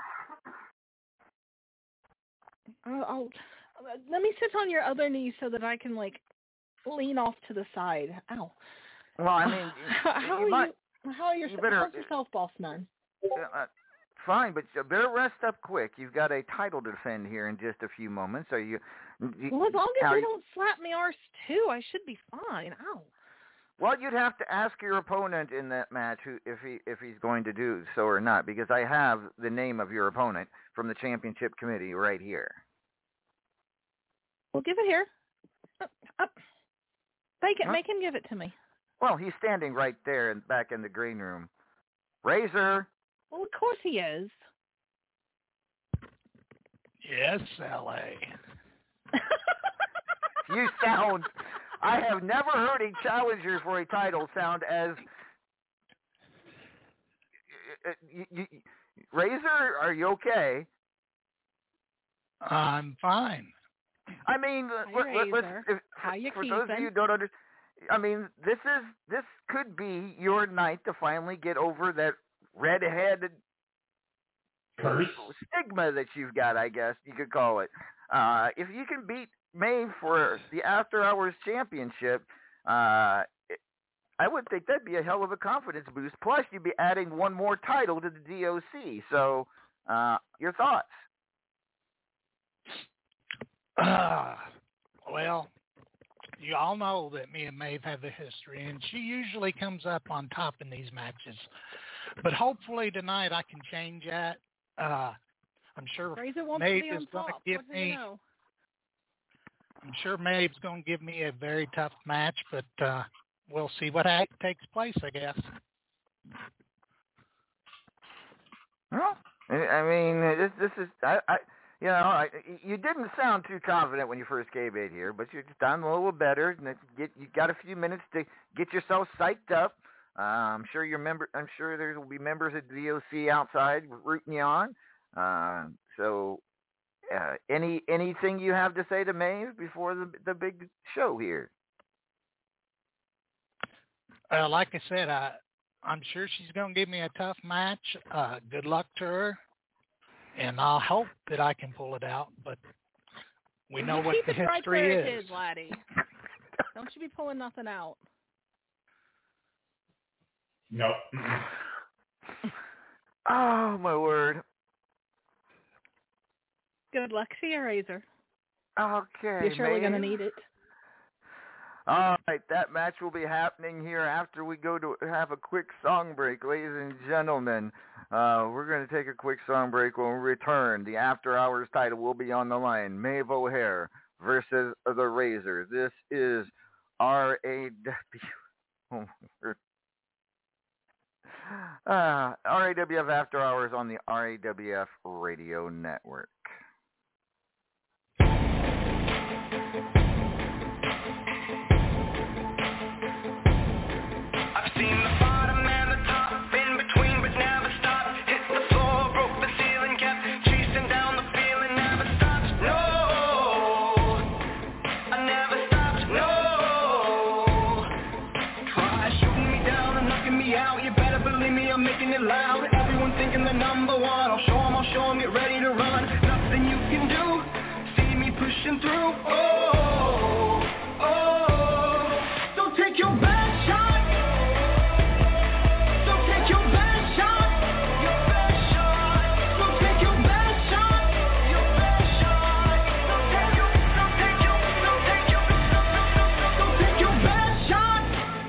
Let me sit on your other knee so that I can lean off to the side. Ow. Well, I mean, how's yourself, boss man? Fine, but you better rest up quick. You've got a title to defend here in just a few moments. Well, as long as they don't slap me arse too, I should be fine. Ow. Well, you'd have to ask your opponent in that match if he's going to do so or not, because I have the name of your opponent from the championship committee right here. Well, give it here. Up. Make him give it to me. Well, he's standing right there back in the green room. Razor. Well, of course he is. Yes, L.A. You sound... I have never heard a challenger for a title sound as... Razor, are you okay? I'm fine. I mean, How you for keeping? those of you who don't understand, I mean, this could be your night to finally get over that red-headed curse stigma that you've got, I guess you could call it. If you can beat Maeve for the After Hours Championship, I would think that'd be a hell of a confidence boost. Plus, you'd be adding one more title to the DOC. So, your thoughts? Well, you all know that me and Maeve have a history, and she usually comes up on top in these matches. But hopefully tonight I can change that. I'm sure Razor wants Maeve to be on is going to top. give What do me. you know? I'm sure Maeve's going to give me a very tough match, but we'll see what takes place, I guess. Well, I mean, this is you didn't sound too confident when you first came in here, but you've done a little better. And you got a few minutes to get yourself psyched up. I'm sure there will be members of the DOC outside rooting you on. Anything you have to say to Maeve before the big show here? Like I said, I'm sure she's going to give me a tough match. Good luck to her, and I'll hope that I can pull it out. But we know what the Keep it right history where is. it is, laddie. Don't you be pulling nothing out. No. Oh, my word. Good luck to you, Razor. Okay, You're surely going to Maeve. need it. All right, that match will be happening here after we go to have a quick song break, ladies and gentlemen. We're going to take a quick song break. When we return, the After Hours title will be on the line. Maeve O'Hare versus the Razor. This is RAWF After Hours on the RAWF Radio Network. Loud, everyone thinking the number one. I'll show 'em, get ready to run. Nothing you can do, see me pushing through. Oh, oh, don't take your best shot. Don't take your best shot. Your best shot. Don't take your best shot. Your best shot. Don't take your best shot.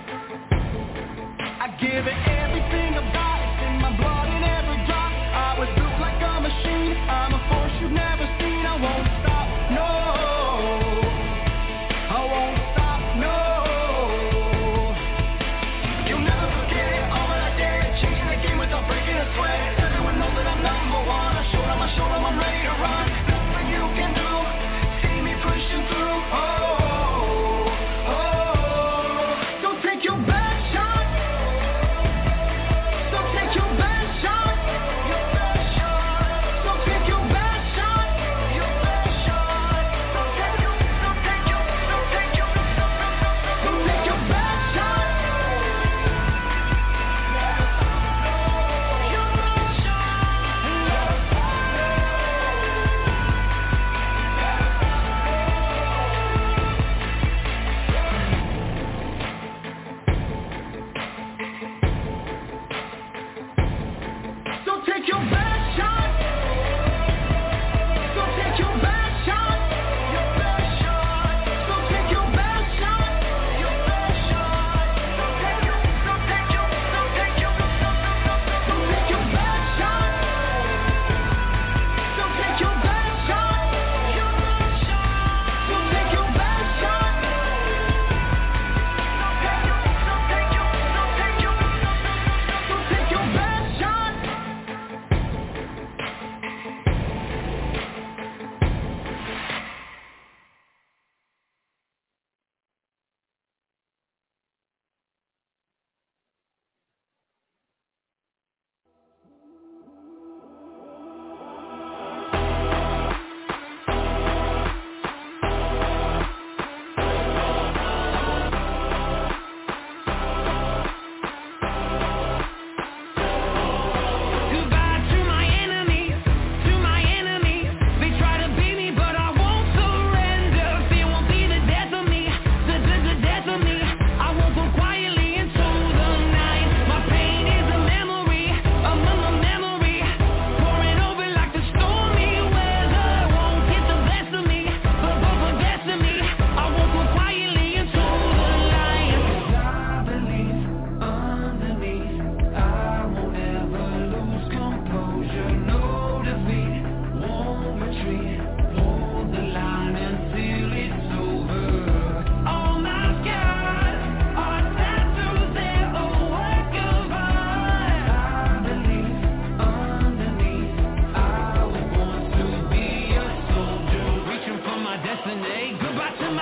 I give it everything about. Blood in every drop. I was built like a machine. I'm a force you've never seen. I won't stop, no. I won't stop, no.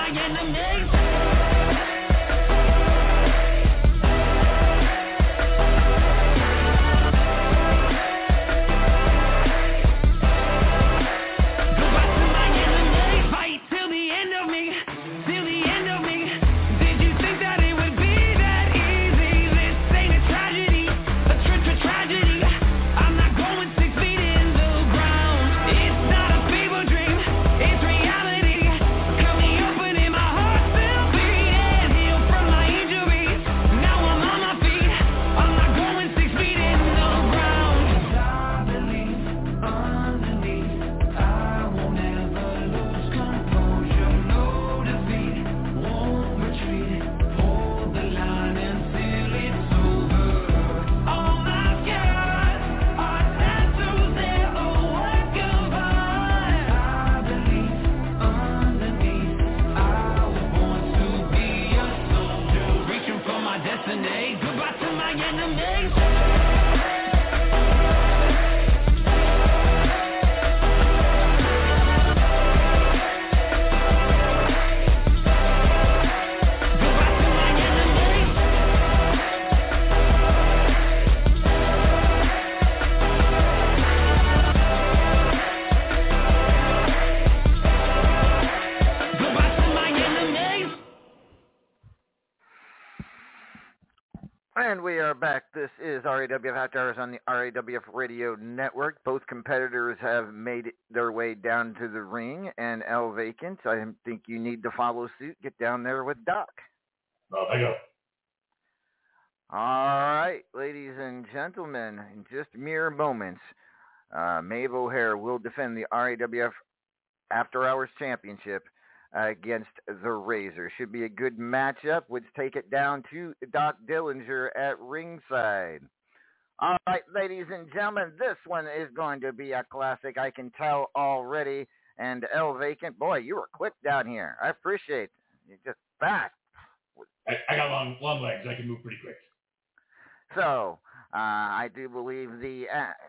And we are back. This is RAWF After Hours on the RAWF Radio Network. Both competitors have made their way down to the ring, and El Vacant, I think you need to follow suit. Get down there with Doc. Oh, I go. All right, ladies and gentlemen, in just mere moments, Maeve O'Hare will defend the RAWF After Hours Championship against the Razor. Should be a good matchup. Let's take it down to Doc Dillinger at ringside. All right, ladies and gentlemen, this one is going to be a classic. I can tell already. And El Vacant, boy, you were quick down here. I appreciate it. You're just fast. I got long legs. I can move pretty quick. So, I do believe the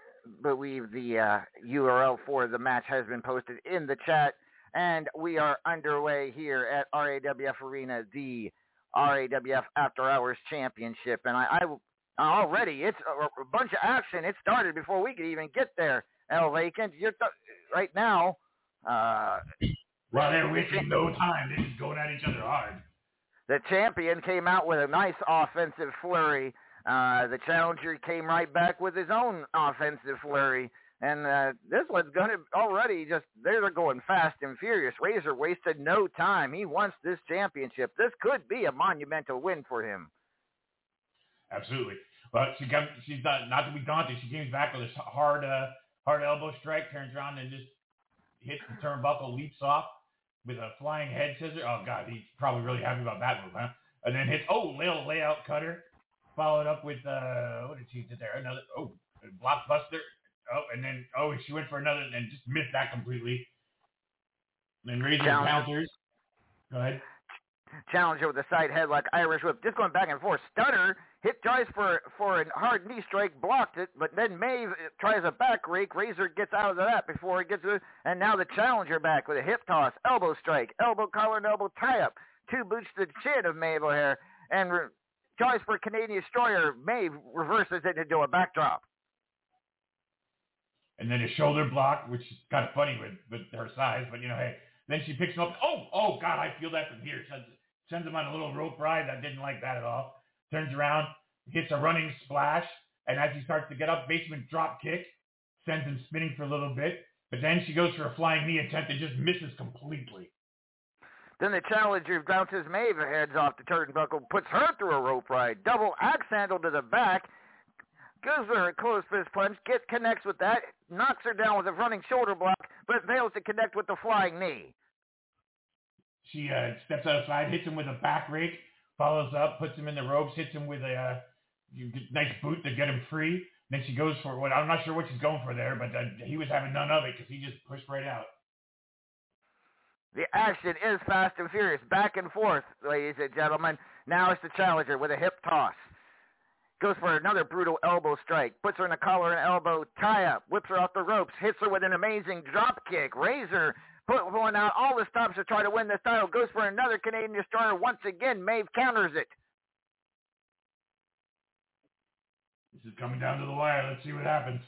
URL for the match has been posted in the chat. And we are underway here at RAWF Arena, the RAWF After Hours Championship. And I already, it's a bunch of action. It started before we could even get there, El Vacant. You're right now. Well, they're wasting no time. They're just going at each other hard. The champion came out with a nice offensive flurry. The challenger came right back with his own offensive flurry. And this one's going to already they're going fast and furious. Razor wasted no time. He wants this championship. This could be a monumental win for him. Absolutely. But she's not to be daunted. She comes back with a hard elbow strike, turns around and just hits the turnbuckle, leaps off with a flying head scissor. Oh, God, he's probably really happy about that move, huh? And then hits, little layout cutter, followed up with, what did she do there? Another, blockbuster. Oh, and then, she went for another and just missed that completely. And then Razor counters. Go ahead. Challenger with a side headlock, Irish whip, just going back and forth. Stunner, tries for a hard knee strike, blocked it, but then Maeve tries a back rake. Razor gets out of that before it gets it, and now the challenger back with a hip toss, elbow strike, elbow collar and elbow tie-up. 2 boots to the chin of Maeve O'Hare, and tries for a Canadian Destroyer. Maeve reverses it into a backdrop. And then a shoulder block, which is kind of funny with her size, but hey. Then she picks him up. Oh, God, I feel that from here. Sends him on a little rope ride. I didn't like that at all. Turns around, hits a running splash, and as he starts to get up, basement drop kick, sends him spinning for a little bit. But then she goes for a flying knee attempt and just misses completely. Then the challenger bounces Maeve, heads off the turnbuckle, puts her through a rope ride, double axe handle to the back, goes for her closed fist punch, connects with that, knocks her down with a running shoulder block, but fails to connect with the flying knee. She steps outside, hits him with a back rake, follows up, puts him in the ropes, hits him with a nice boot to get him free. Then she goes for I'm not sure what she's going for there, but he was having none of it because he just pushed right out. The action is fast and furious, back and forth, ladies and gentlemen. Now it's the challenger with a hip toss. Goes for another brutal elbow strike, puts her in a collar and elbow tie-up, whips her off the ropes, hits her with an amazing drop kick. Razor pulling out all the stops to try to win this title. Goes for another Canadian Destroyer. Once again, Maeve counters it. This is coming down to the wire. Let's see what happens.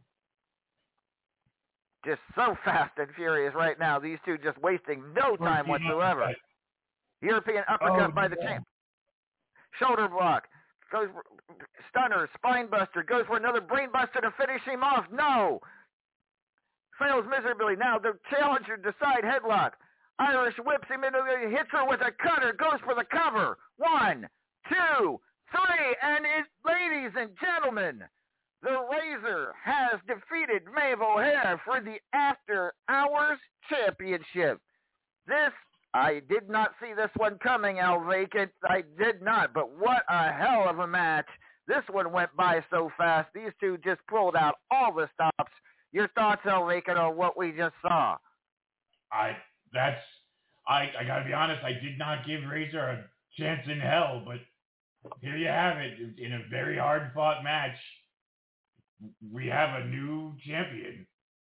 Just so fast and furious right now. These two just wasting no time whatsoever. European uppercut by the champ. Shoulder block. Goes stunner, spine buster. Goes for another brain buster to finish him off. No. Fails miserably. Now the challenger decides headlock. Irish whips him into the, hits her with a cutter. Goes for the cover. 1, 2, 3, and ladies and gentlemen, the Razor has defeated Maeve O'Hare for the After Hours Championship. I did not see this one coming, Al Vacant. I did not, but what a hell of a match. This one went by so fast. These two just pulled out all the stops. Your thoughts, Al Vacant, on what we just saw? I gotta be honest, I did not give Razor a chance in hell, but here you have it. In a very hard-fought match, we have a new champion.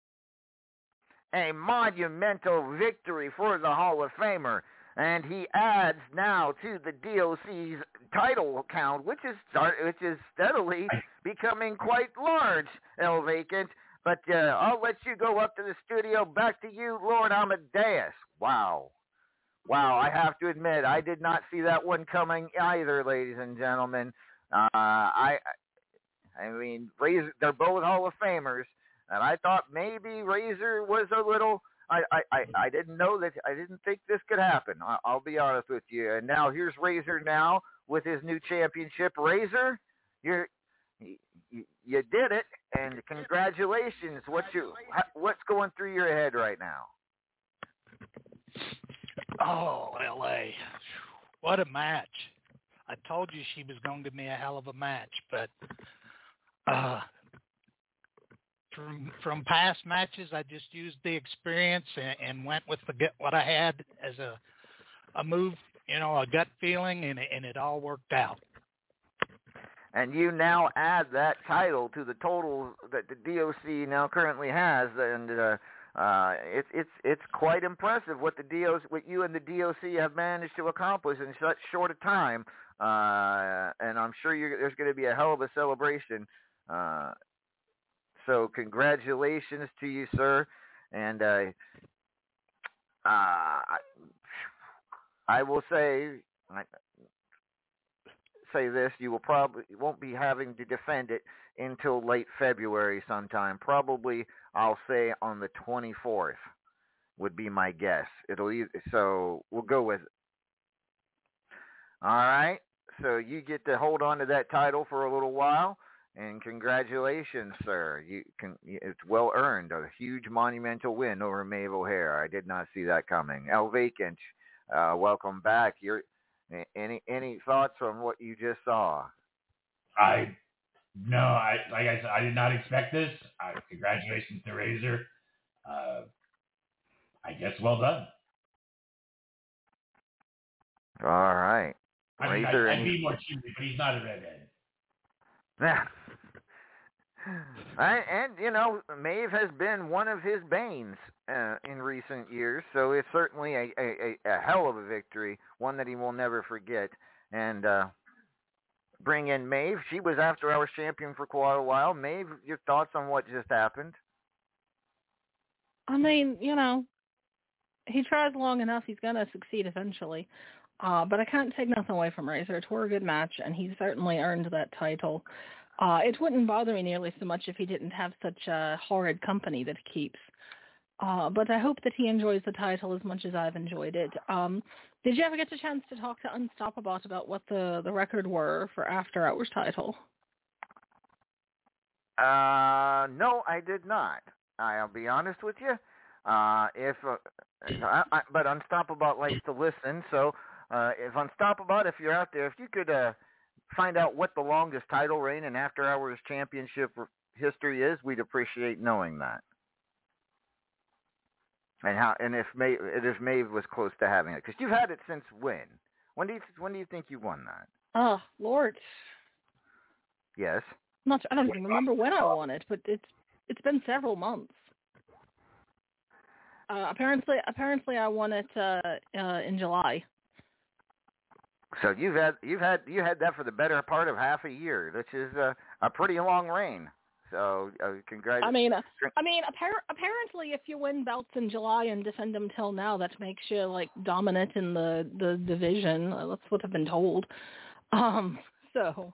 A monumental victory for the Hall of Famer. And he adds now to the DOC's title count, which is steadily becoming quite large, El Vacant. But I'll let you go up to the studio. Back to you, Lord Amadeus. Wow, I have to admit, I did not see that one coming either, ladies and gentlemen. I mean, Razor, they're both Hall of Famers, and I thought maybe Razor was a little. I didn't know that. I didn't think this could happen. I'll be honest with you. And now here's Razor now with his new championship. Razor, you did it, and congratulations. What's going through your head right now? Oh, L.A. What a match. I told you she was going to be a hell of a match, but from past matches, I just used the experience and went with what I had as a move, a gut feeling, and it all worked out. And you now add that title to the total that the DOC now currently has, and it's quite impressive what you and the DOC have managed to accomplish in such short a time. And I'm sure there's going to be a hell of a celebration. So congratulations to you, sir. And I will say this: you won't be having to defend it until late February sometime. Probably, I'll say on the 24th would be my guess. So we'll go with it. All right. So you get to hold on to that title for a little while, and congratulations, sir. It's well earned. A huge monumental win over Maeve O'Hare. I did not see that coming. El Vacant, welcome back. Any thoughts on what you just saw? Like I said, I did not expect this. Congratulations to Razor. I guess well done. All right. Razor, I'd be more cheesy, but he's not a redhead. Yeah. And Maeve has been one of his banes in recent years, so it's certainly a hell of a victory, one that he will never forget. And bring in Maeve. She was After Hours champion for quite a while. Maeve, your thoughts on what just happened? I mean, he tries long enough, he's going to succeed eventually. But I can't take nothing away from Razor. It were a good match, and he certainly earned that title. It wouldn't bother me nearly so much if he didn't have such a horrid company that he keeps. But I hope that he enjoys the title as much as I've enjoyed it. Did you ever get the chance to talk to Unstoppable about what the record were for After Hours title? No, I did not. I'll be honest with you. But Unstoppable likes to listen, so if Unstoppable, if you're out there, if you could find out what the longest title reign in After Hours championship history is, we'd appreciate knowing that. And if Maeve was close to having it, because you've had it since when? When do you think you won that? Oh, Lord. Yes. I don't even remember when I won it, but it's been several months. Apparently, I won it in July. So you had that for the better part of half a year, which is a pretty long reign. So congratulations. Apparently, if you win belts in July and defend them till now, that makes you like dominant in the division. That's what I've been told. So.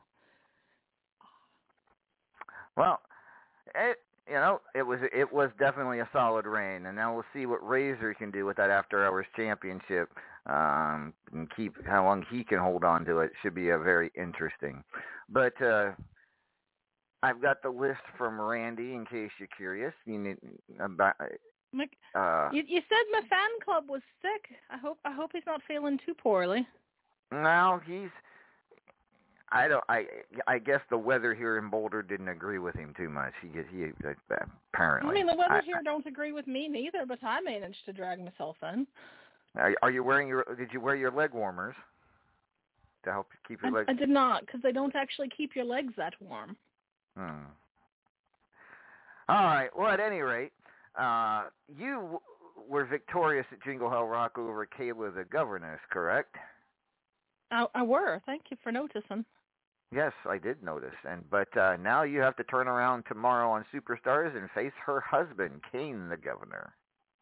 Well, it was definitely a solid reign, and now we'll see what Razor can do with that After Hours Championship, and keep how long he can hold on to it. Should be a very interesting. But I've got the list from Randy in case you're curious. You need about. You said my fan club was sick. I hope he's not feeling too poorly. No, I guess the weather here in Boulder didn't agree with him too much. He apparently. I mean, the weather here don't agree with me neither, but I managed to drag myself in. Are you wearing did you wear your leg warmers to help keep your legs? I did not, because they don't actually keep your legs that warm. All right. Well, at any rate, you were victorious at Jingle Hell Rock over Kayla the Governess, correct? I were. Thank you for noticing. Yes, I did notice. But now you have to turn around tomorrow on Superstars and face her husband, Kane the Governor.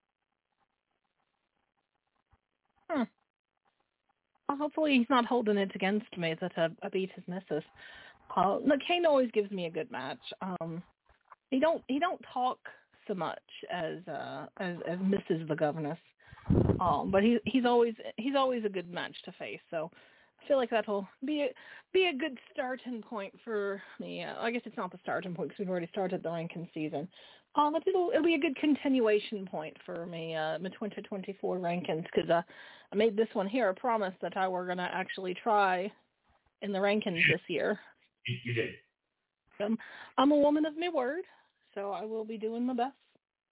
Well, hopefully he's not holding it against me that I beat his missus. Look, Kane always gives me a good match. He don't talk so much as Mrs. the Governess. But he's always a good match to face. So I feel like that'll be a good starting point for me. I guess it's not the starting point because we've already started the ranking season. But it'll be a good continuation point for me, my 2024 rankings, because I made this one here a promise that I were gonna actually try in the rankings this year. You did. I'm a woman of my word, so I will be doing my best.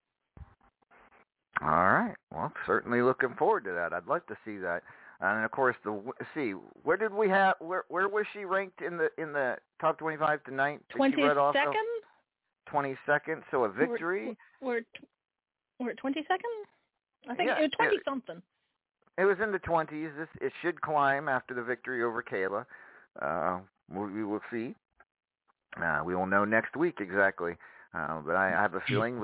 All right. Well, certainly looking forward to that. I'd like to see that. And of course, where did we have? Where was she ranked in the top 25 tonight? 22nd. 22nd. So a victory. We're 22nd. I think it was 20 something. It was in the 20s. It should climb after the victory over Kayla. We will see. We will know next week exactly. But I have a feeling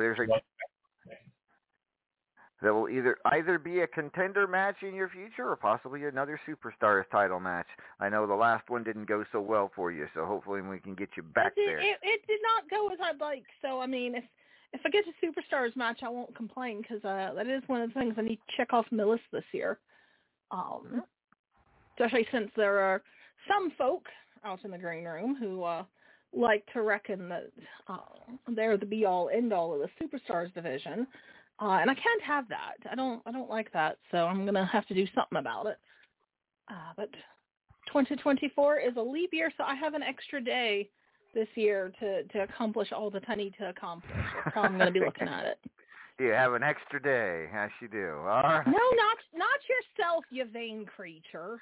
there will either be a contender match in your future or possibly another Superstars title match. I know the last one didn't go so well for you, so hopefully we can get you back there. It did not go as I'd like. So, I mean, if I get a Superstars match, I won't complain because that is one of the things I need to check off my list this year. Especially since there are some folk out in the green room who like to reckon that they're the be-all, end-all of the Superstars division. And I can't have that. I don't like that. So I'm going to have to do something about it. But 2024 is a leap year, so I have an extra day this year to accomplish all that I need to accomplish. That's how I'm going to be looking at it. You have an extra day. Yes, you do. All right. No, not yourself, you vain creature.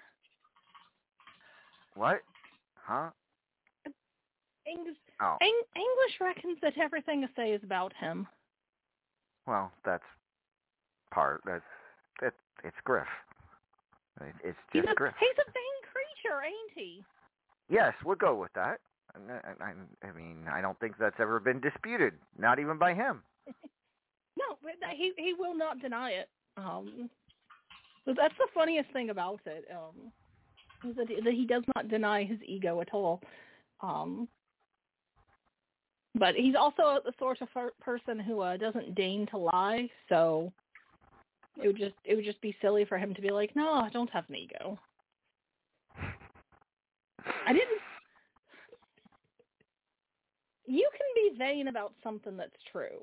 What? Huh? English reckons that everything I say is about him. Well, that's it's Griff. It's just Griff. He's a vain creature, ain't he? Yes, we'll go with that. I mean, I don't think that's ever been disputed, not even by him. No, but he will not deny it. So that's the funniest thing about it, is that he does not deny his ego at all. But he's also the sort of person who doesn't deign to lie, so it would just be silly for him to be like, no, I don't have an ego. I didn't. You can be vain about something that's true.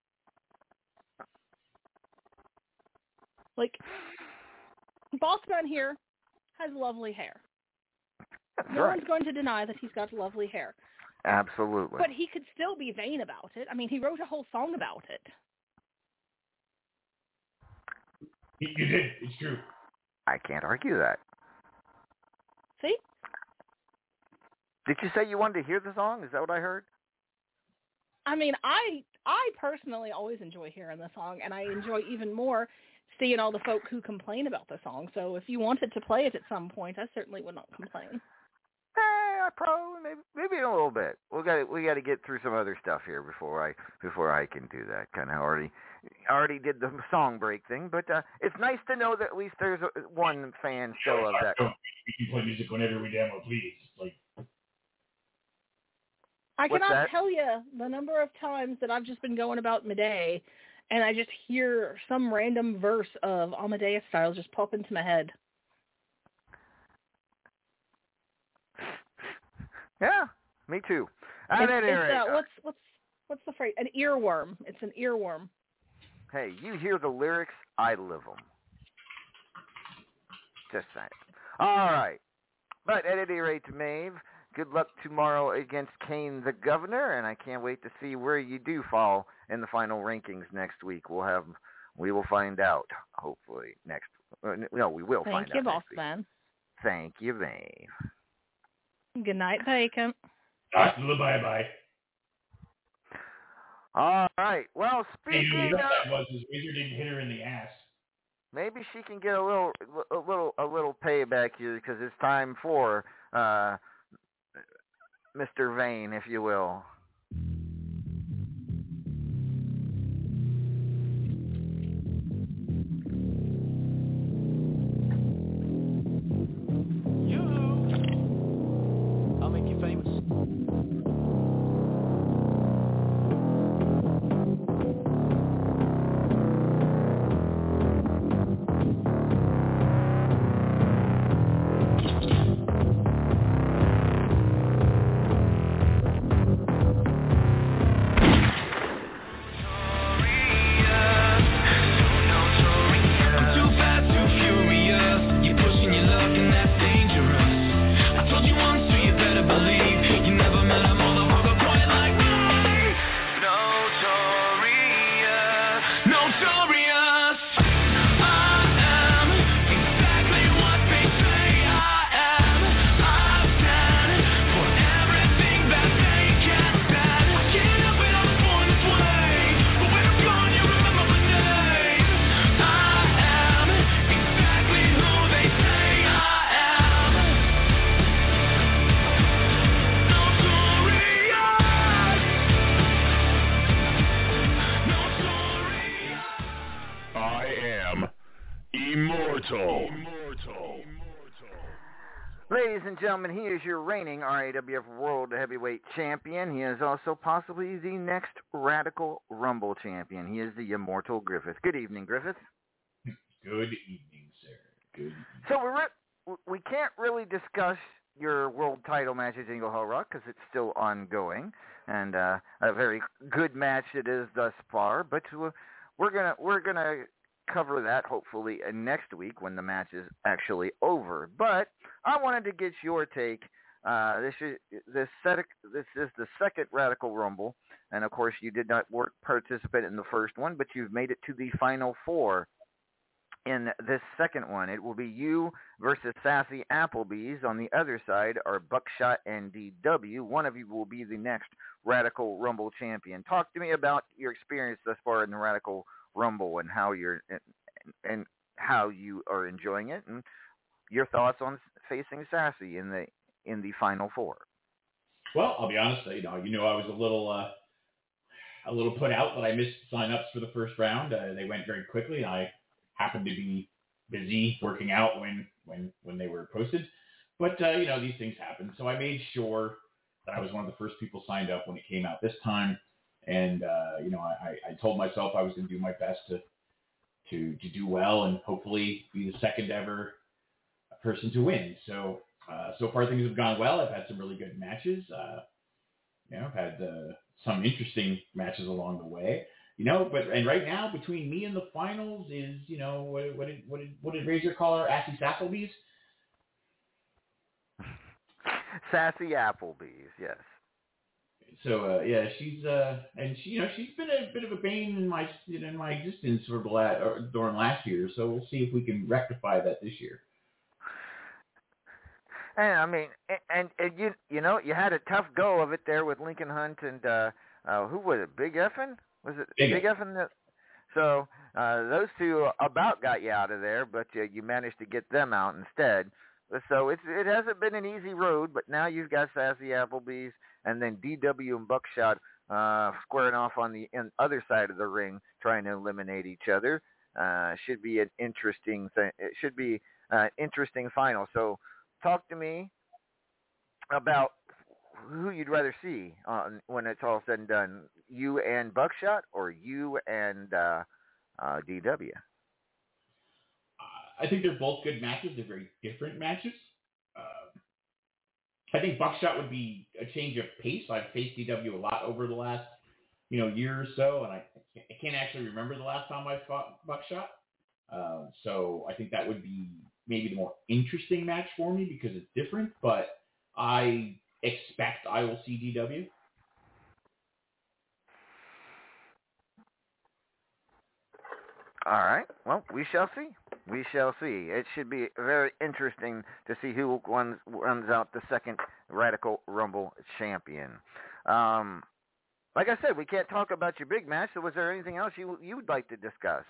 Like, Bossman here has lovely hair. No one's going to deny that he's got lovely hair. Absolutely. But he could still be vain about it. I mean, he wrote a whole song about it. You did. It's true. I can't argue that. See? Did you say you wanted to hear the song? Is that what I heard? I mean, I personally always enjoy hearing the song, and I enjoy even more seeing all the folk who complain about the song. So if you wanted to play it at some point, I certainly would not complain. I probably maybe in a little bit. We got to get through some other stuff here before I can do that. Kind of already did the song break thing, but it's nice to know that at least there's one fan still of that. We can play music whenever we damn well please. Like, I What's cannot that? tell you the number of times that I've just been going about my day, and I just hear some random verse of Amadeus Styles just pop into my head. Yeah, me too. What's the phrase? An earworm. It's an earworm. Hey, you hear the lyrics, I live them. Just saying. All right. But at any rate, Maeve, good luck tomorrow against Kane the Governor, and I can't wait to see where you do fall in the final rankings next week. We will find out, hopefully, next. No, we will find out. Thank you, boss next week. man. Thank you, Maeve. Good night, Bacon. Bye-bye. All right. Well, speaking Hey, what of, that was is Razor didn't hit her in the ass. maybe she can get a little payback here because it's time for Mr. Vane, if you will. I'll make you famous. Ladies and gentlemen, he is your reigning RAWF World Heavyweight Champion. He is also possibly the next Radical Rumble Champion. He is the Immortal Griffith. Good evening, Griffith. Good evening, sir. Good evening. So we can't really discuss your world title match at Jingle Hell Rock because it's still ongoing, and a very good match it is thus far. But we're gonna cover that hopefully next week when the match is actually over. But I wanted to get your take. This is the second Radical Rumble, and of course you did not participate in the first one, but you've made it to the final four. In this second one, it will be you versus Sassy Applebee's. On the other side are Buckshot and DW. One of you will be the next Radical Rumble champion. Talk to me about your experience thus far in the Radical Rumble and how you are enjoying it, and your thoughts on facing Sassy in the final four. Well, I'll be honest. I was a little put out that I missed sign-ups for the first round. They went very quickly. I happened to be busy working out when they were posted. But, these things happen. So I made sure that I was one of the first people signed up when it came out this time. And, I told myself I was going to do my best to do well and hopefully be the second ever person to win. So far things have gone well. I've had some really good matches. I've had some interesting matches along the way. And right now between me and the finals is, what did Razor call her? Assy Applebee's? Sassy Applebee's, yes. So she's been a bit of a bane in my existence during last year. So we'll see if we can rectify that this year. And I mean, and you had a tough go of it there with Lincoln Hunt and who was it? Big Effin? Was it Big Effin? So those two about got you out of there, but you managed to get them out instead. So it hasn't been an easy road, but now you've got Sassy Applebee's and then DW and Buckshot squaring off on the other side of the ring, trying to eliminate each other. Should be an interesting thing. It should be an interesting final. So talk to me about who you'd rather see when it's all said and done, you and Buckshot or you and DW? I think they're both good matches. They're very different matches. I think Buckshot would be a change of pace. I've faced DW a lot over the last, year or so, and I can't actually remember the last time I fought Buckshot. So I think that would be maybe the more interesting match for me because it's different, but I expect I will see DW. All right. Well, we shall see. We shall see. It should be very interesting to see who runs out the second Radical Rumble champion. Like I said, we can't talk about your big match. So, was there anything else you would like to discuss?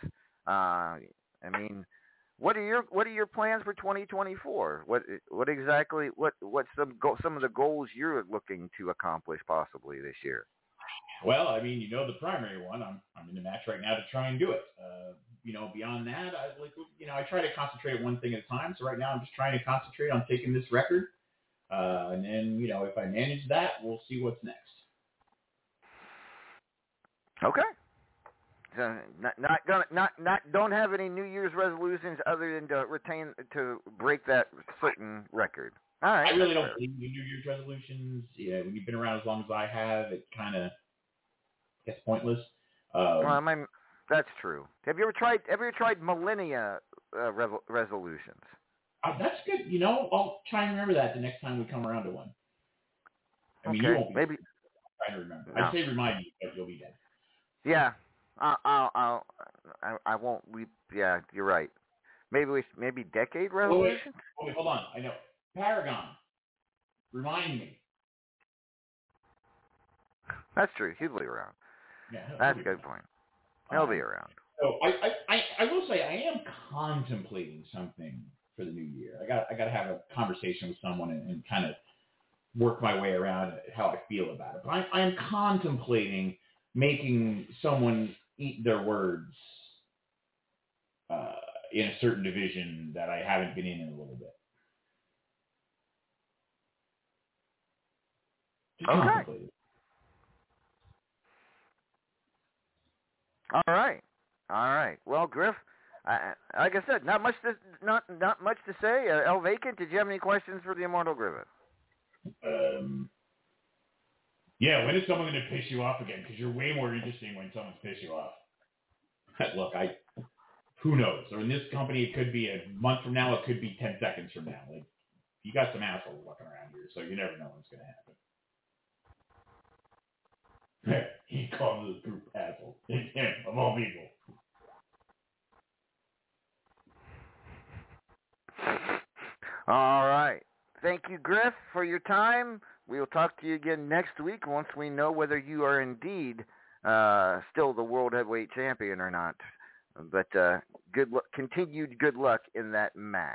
What are your plans for 2024? What's some of the goals you're looking to accomplish possibly this year? Well, the primary one. I'm in the match right now to try and do it. Beyond that, I try to concentrate one thing at a time. So right now, I'm just trying to concentrate on taking this record, and then if I manage that, we'll see what's next. Okay. So don't have any New Year's resolutions other than to break that certain record. All right. I really don't believe in New Year's resolutions. Yeah, when you've been around as long as I have, it kind of gets pointless. That's true. Have you ever tried millennia resolutions? That's good. I'll try and remember that the next time we come around to one. You won't be maybe trying to remember. No. I'd say remind you, but you'll be dead. Yeah, I won't. Yeah, you're right. Maybe decade resolution. Wait, hold on. I know Paragon. Remind me. That's true. He'll be around. Yeah, that's a good point. He'll be around. So I will say I am contemplating something for the new year. I got to have a conversation with someone and kind of work my way around how I feel about it. But I am contemplating making someone eat their words in a certain division that I haven't been in a little bit. Okay. All right. Well, Griff, like I said, not much to say. El Vacant, did you have any questions for the Immortal Griffith? Yeah. When is someone going to piss you off again? Because you're way more interesting when someone's pissed you off. Look, who knows? Or in this company, it could be a month from now. It could be 10 seconds from now. Like, you got some assholes walking around here, so you never know what's going to happen. He calls this group assholes. It's him, of all people. All right. Thank you, Griff, for your time. We will talk to you again next week once we know whether you are indeed still the World Heavyweight Champion or not. But continued good luck in that match.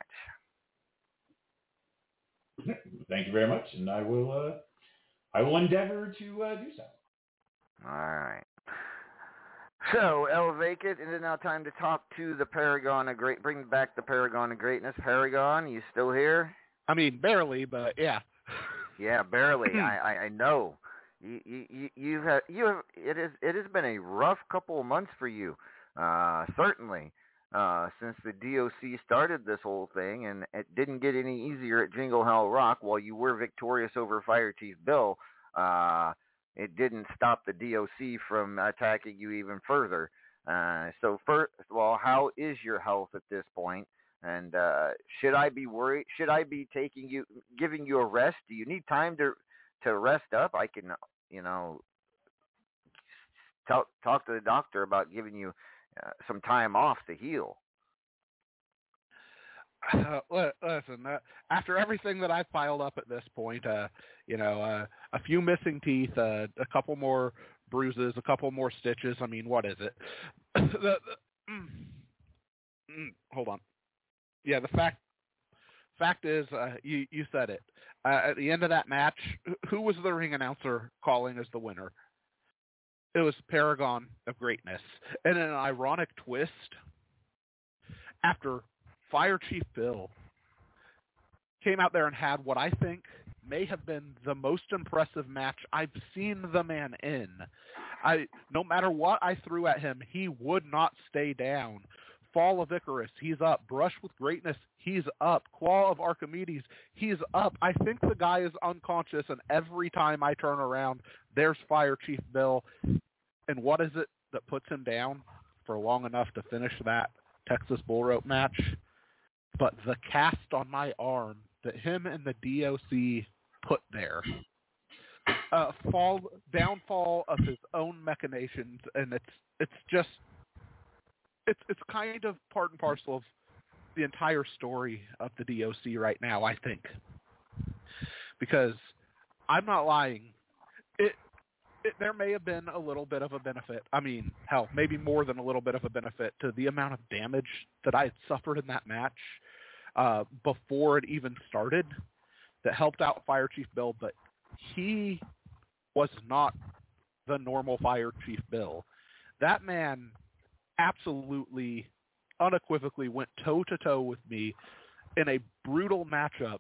Thank you very much, and I will endeavor to do so. All right. So, El Vacant, it is now time to talk to the Paragon of Great. Bring back the Paragon of Greatness. Paragon, you still here? Barely, but yeah. Yeah, barely. I know. You have. It has been a rough couple of months for you. Certainly, since the DOC started this whole thing, and it didn't get any easier at Jingle Hell Rock. While you were victorious over Fire Chief Bill, it didn't stop the DOC from attacking you even further. So first of all, how is your health at this point? And should I be worried? Should I be giving you a rest? Do you need time to rest up? I can, talk to the doctor about giving you some time off to heal. Listen, after everything that I've piled up at this point, a few missing teeth, a couple more bruises, a couple more stitches. I mean, what is it? Hold on. Yeah, the fact is, you said it. At the end of that match, who was the ring announcer calling as the winner? It was Paragon of Greatness. And in an ironic twist, after Fire Chief Bill came out there and had what I think may have been the most impressive match I've seen the man in. No matter what I threw at him, he would not stay down. Fall of Icarus, he's up. Brush with Greatness, he's up. Claw of Archimedes, he's up. I think the guy is unconscious, and every time I turn around, there's Fire Chief Bill. And what is it that puts him down for long enough to finish that Texas Bull Rope match? But the cast on my arm that him and the DOC put there. Downfall of his own machinations, and it's kind of part and parcel of the entire story of the DOC right now, I think. Because I'm not lying. There may have been a little bit of a benefit. I mean, hell, maybe more than a little bit of a benefit to the amount of damage that I had suffered in that match before it even started that helped out Fire Chief Bill, but he was not the normal Fire Chief Bill. That man absolutely, unequivocally went toe-to-toe with me in a brutal matchup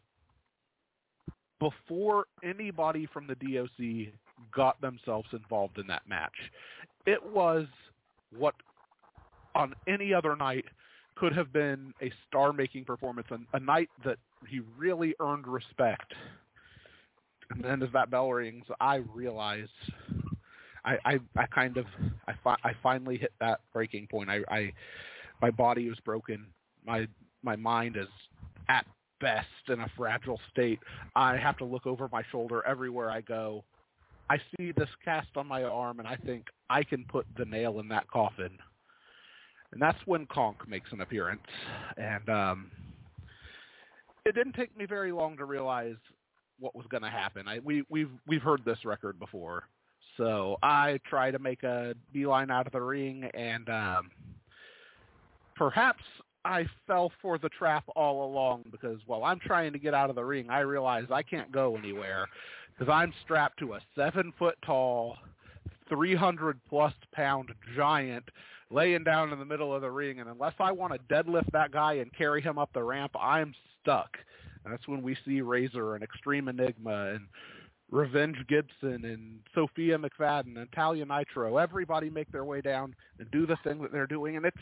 before anybody from the DOC got themselves involved in that match. It was what on any other night could have been a star-making performance, and a night that he really earned respect. And then as that bell rings, I realized I finally hit that breaking point. My body was broken. My mind is at best in a fragile state. I have to look over my shoulder everywhere I go. I see this cast on my arm, and I think I can put the nail in that coffin. And that's when Conk makes an appearance. And it didn't take me very long to realize what was going to happen. We've heard this record before. So I try to make a beeline out of the ring, and perhaps I fell for the trap all along, because while I'm trying to get out of the ring, I realize I can't go anywhere because I'm strapped to a 7-foot-tall, 300-plus-pound giant laying down in the middle of the ring, and unless I want to deadlift that guy and carry him up the ramp, I'm stuck. And that's when we see Razor and Extreme Enigma and Revenge Gibson and Sophia McFadden and Talia Nitro, everybody make their way down and do the thing that they're doing, and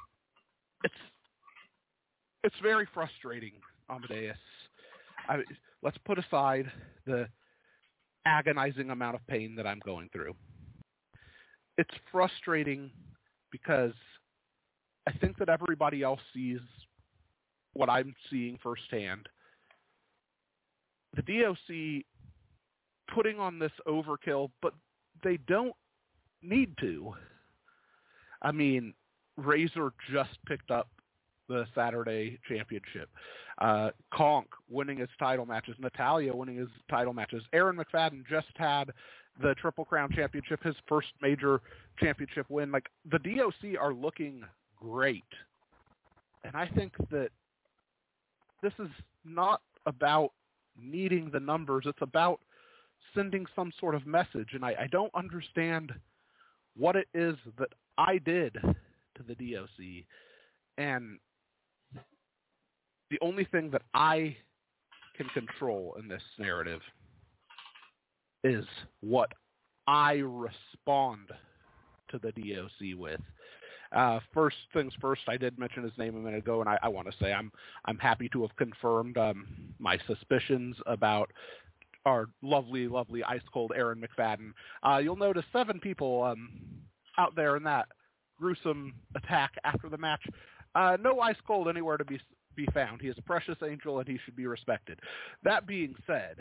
it's very frustrating, Amadeus. Let's put aside the agonizing amount of pain that I'm going through. It's frustrating because I think that everybody else sees what I'm seeing firsthand. The DOC putting on this overkill, but they don't need to. I mean, Razor just picked up the Saturday championship. Conk winning his title matches. Natalia winning his title matches. Aaron McFadden just had the Triple Crown Championship, his first major championship win. Like, the DOC are looking great. And I think that this is not about needing the numbers. It's about sending some sort of message. And I don't understand what it is that I did to the DOC. And the only thing that I can control in this narrative is what I respond to the DOC with. First things first, I did mention his name a minute ago, and I want to say I'm happy to have confirmed my suspicions about our lovely, lovely ice-cold Aaron McFadden. You'll notice 7 people out there in that gruesome attack after the match. No ice-cold anywhere to be found. He is a precious angel, and he should be respected. That being said,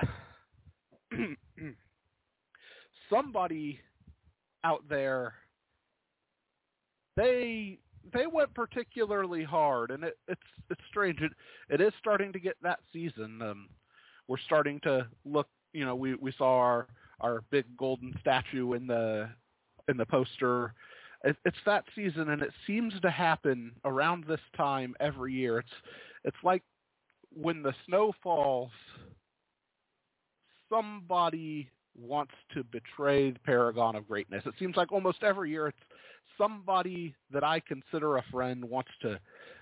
somebody out there, they went particularly hard, and it's strange. It is starting to get that season. We're starting to look. You know, we saw our big golden statue in the poster. It's that season, and it seems to happen around this time every year. It's like when the snow falls, somebody wants to betray the Paragon of Greatness. It seems like almost every year it's somebody that I consider a friend wants to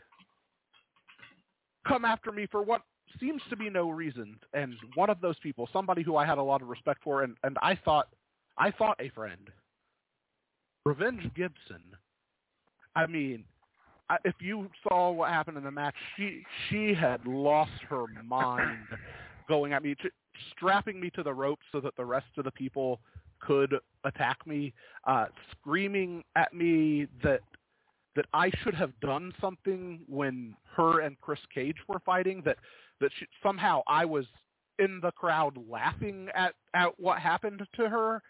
come after me for what seems to be no reason. And one of those people, somebody who I had a lot of respect for, and I thought a friend, Revenge Gibson. I mean, if you saw what happened in the match, she had lost her mind going at me, strapping me to the ropes so that the rest of the people could attack me, screaming at me that I should have done something when her and Chris Cage were fighting, that somehow I was in the crowd laughing at what happened to her.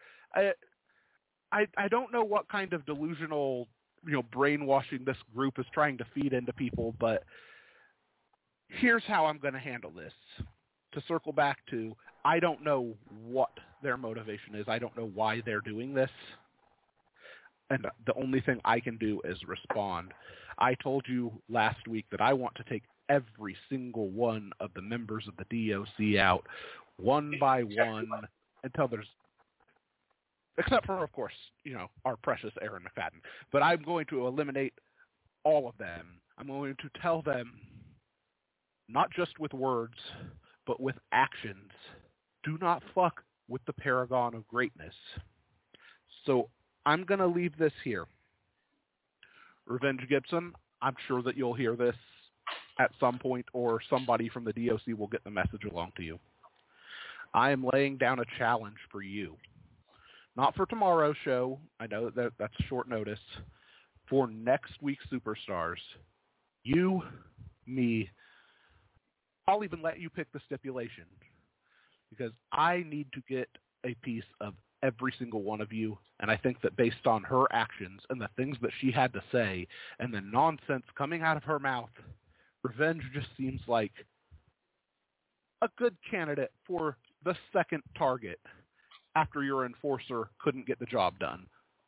I don't know what kind of delusional, brainwashing this group is trying to feed into people, but here's how I'm going to handle this. To circle back to, I don't know what their motivation is. I don't know why they're doing this. And the only thing I can do is respond. I told you last week that I want to take every single one of the members of the DOC out one by one until there's, except for, of course, our precious Aaron McFadden. But I'm going to eliminate all of them. I'm going to tell them, not just with words, but with actions, do not fuck with the Paragon of Greatness. So I'm going to leave this here. Revenge Gibson, I'm sure that you'll hear this at some point, or somebody from the DOC will get the message along to you. I am laying down a challenge for you. Not for tomorrow's show. I know that's short notice. For next week's Superstars, you, me, I'll even let you pick the stipulation, because I need to get a piece of every single one of you, and I think that based on her actions and the things that she had to say and the nonsense coming out of her mouth, Revenge just seems like a good candidate for the second target after your enforcer couldn't get the job done.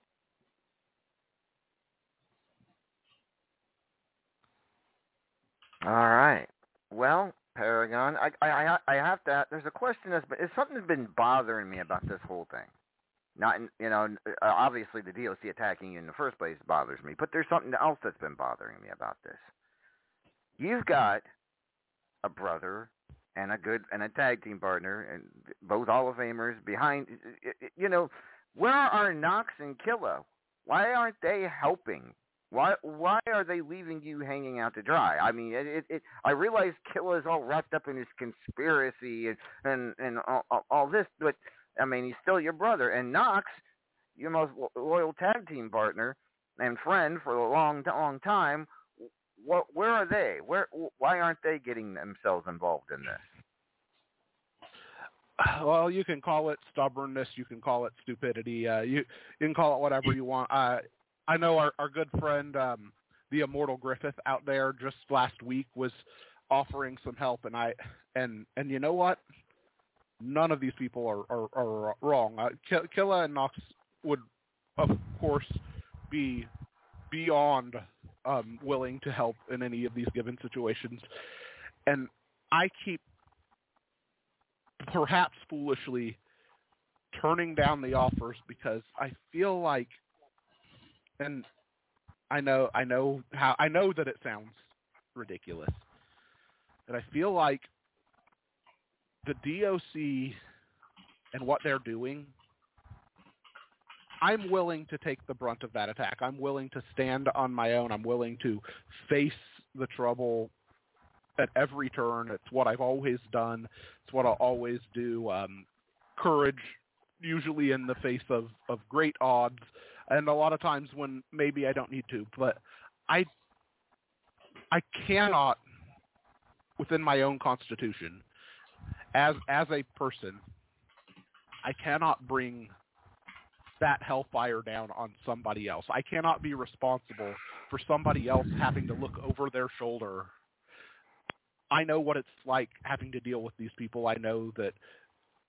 All right. Well, Paragon, I have to. There's a question something's been bothering me about this whole thing. Not, obviously the DOC attacking you in the first place bothers me, but there's something else that's been bothering me about this. You've got a brother and a tag team partner, and both Hall of Famers behind. Where are Knox and Killa? Why aren't they helping? Why are they leaving you hanging out to dry? I mean, I realize Killa is all wrapped up in his conspiracy and all this, but I mean, he's still your brother. And Knox, your most loyal tag team partner and friend for a long time. Where are they? Why aren't they getting themselves involved in this? Well, you can call it stubbornness. You can call it stupidity. You can call it whatever you want. I know our good friend, the Immortal Griffith out there just last week was offering some help, and you know what? None of these people are wrong. Killa and Knox would, of course, be beyond willing to help in any of these given situations. And I keep, perhaps foolishly, turning down the offers because I feel like, and I know that it sounds ridiculous, but I feel like the DOC and what they're doing, I'm willing to take the brunt of that attack. I'm willing to stand on my own. I'm willing to face the trouble at every turn. It's what I've always done. It's what I'll always do. Courage, usually in the face of great odds, and a lot of times when maybe I don't need to. But I cannot, within my own constitution, as a person, I cannot bring that hellfire down on somebody else. I cannot be responsible for somebody else having to look over their shoulder. I know what it's like having to deal with these people. I know that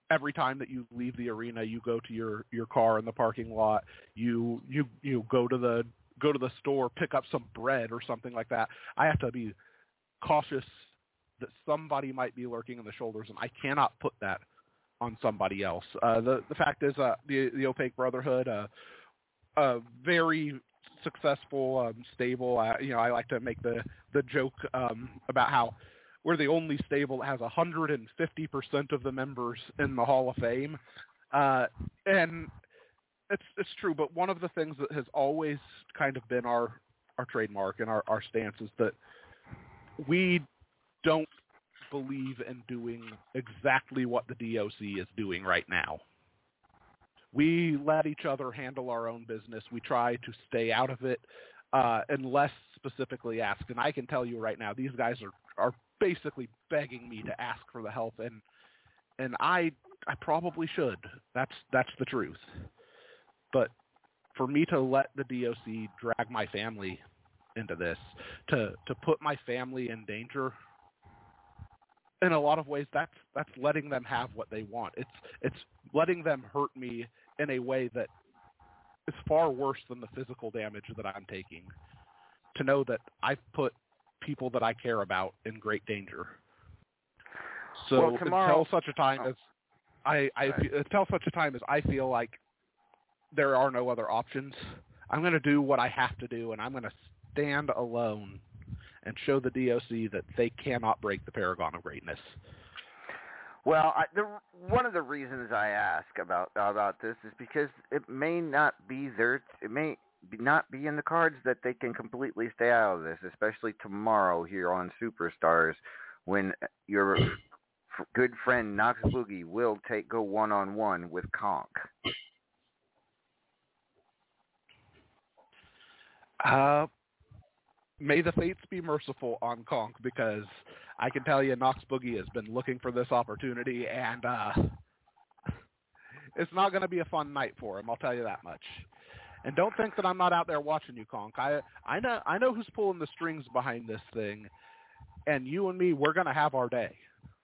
every time that you leave the arena, you go to your car in the parking lot, you go to the store, pick up some bread or something like that. I have to be cautious that somebody might be lurking in the shoulders, and I cannot put that on somebody else. The fact is, the Opaque Brotherhood, a very successful, stable. I like to make the joke about how we're the only stable that has 150% of the members in the Hall of Fame, and it's true. But one of the things that has always kind of been our trademark and our stance is that we don't believe in doing exactly what the DOC is doing right now. We let each other handle our own business. We try to stay out of it unless specifically asked. And I can tell you right now, these guys are basically begging me to ask for the help, and I probably should. That's the truth. But for me to let the DOC drag my family into this, to put my family in danger, in a lot of ways, that's letting them have what they want. It's letting them hurt me in a way that is far worse than the physical damage that I'm taking. To know that I've put people that I care about in great danger. So until such a time as I feel like there are no other options, I'm going to do what I have to do, and I'm going to stand alone and show the DOC that they cannot break the Paragon of Greatness. Well, one of the reasons I ask about this is because it may not be not be in the cards that they can completely stay out of this, especially tomorrow here on Superstars, when your good friend Knox Boogie will go one-on-one with Conk. May the fates be merciful on Conk, because I can tell you Knox Boogie has been looking for this opportunity, and it's not going to be a fun night for him, I'll tell you that much. And don't think that I'm not out there watching you, Conk. I know who's pulling the strings behind this thing, and you and me, we're going to have our day.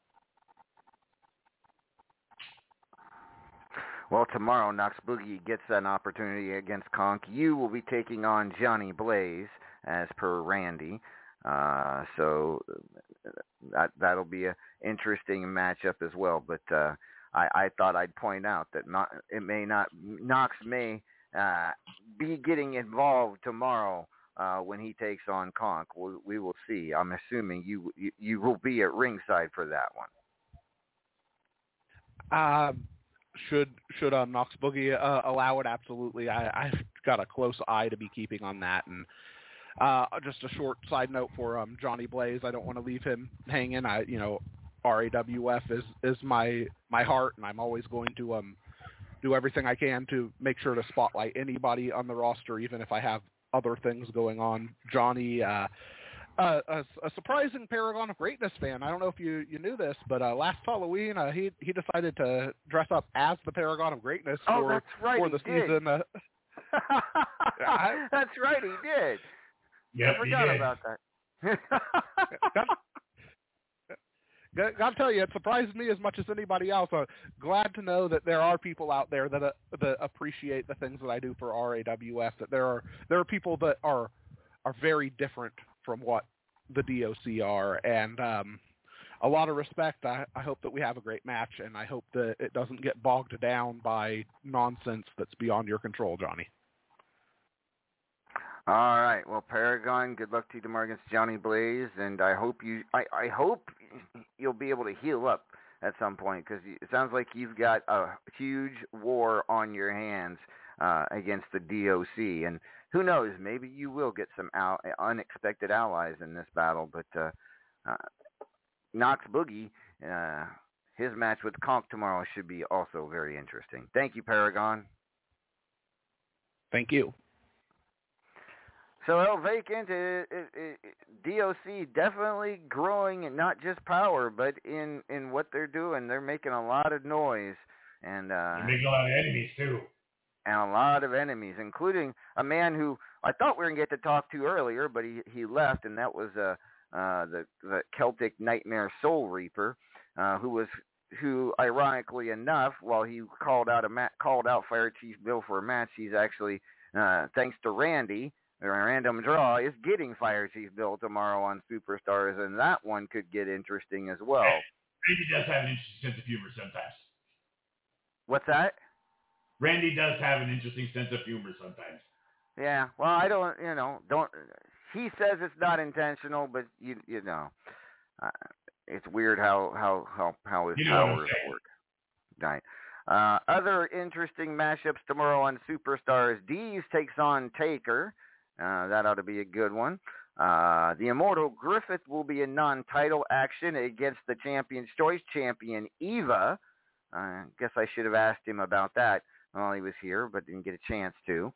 Well, tomorrow, Knox Boogie gets an opportunity against Conk. You will be taking on Johnny Blaze, as per Randy. So that'll be an interesting matchup as well. But I thought I'd point out that Knox may be getting involved tomorrow when he takes on Conk. We will see. I'm assuming you will be at ringside for that one. Should Knox Boogie allow it? Absolutely. I've got a close eye to be keeping on that. And just a short side note for Johnny Blaze, I don't want to leave him hanging. RAWF is my heart, and I'm always going to do everything I can to make sure to spotlight anybody on the roster, even if I have other things going on. Johnny, a surprising Paragon of Greatness fan. I don't know if you knew this, but last Halloween he decided to dress up as the Paragon of Greatness for the season. That's right, he did. Yep, I forgot about that. Got to tell you, it surprised me as much as anybody else. I'm glad to know that there are people out there that appreciate the things that I do for RAWF. That there are people that are very different from what the DOC are, and a lot of respect. I hope that we have a great match, and I hope that it doesn't get bogged down by nonsense that's beyond your control, Johnny. All right. Well, Paragon, good luck to you tomorrow against Johnny Blaze, and I hope you'll be able to heal up at some point, because it sounds like you've got a huge war on your hands against the DOC, and who knows, maybe you will get some unexpected allies in this battle. But Knox Boogie, his match with Conk tomorrow should be also very interesting. Thank you, Paragon. Thank you. So El Vacant, DOC definitely growing, and not just power, but in what they're doing. They're making a lot of noise, and they're making a lot of enemies too. And a lot of enemies, including a man who I thought we were going to get to talk to earlier, but he left, and that was the Celtic Nightmare Soul Reaper, who was who, ironically enough, while he called out Fire Chief Bill for a match, he's actually, thanks to Randy, a random draw, is getting Fire Chief Bill tomorrow on Superstars, and that one could get interesting as well. Randy does have an interesting sense of humor sometimes. What's that? Randy does have an interesting sense of humor sometimes. Yeah, well, I don't. He says it's not intentional, but you know, it's weird how his powers work. Right. Other interesting matchups tomorrow on Superstars. Deez takes on Taker. That ought to be a good one. The Immortal Griffith will be in non-title action against the Champion's Choice champion, Eva. I guess I should have asked him about that while he was here, but didn't get a chance to.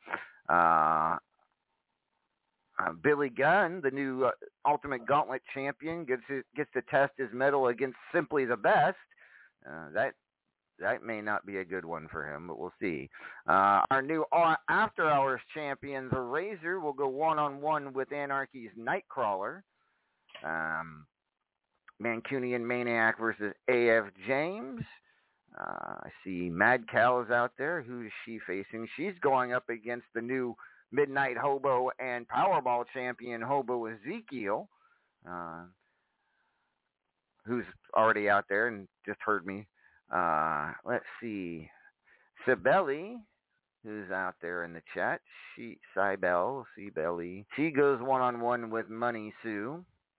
Billy Gunn, the new Ultimate Gauntlet champion, gets to test his mettle against Simply the Best. That may not be a good one for him, but we'll see. Our new After Hours champion, the Razor, will go one-on-one with Anarchy's Nightcrawler. Mancunian Maniac versus A.F. James. I see Mad Cow is out there. Who is she facing? She's going up against the new Midnight Hobo and Powerball champion Hobo Ezekiel, who's already out there and just heard me. Let's see. Sibeli, who's out there in the chat. Sibeli. She goes one-on-one with Money Sue.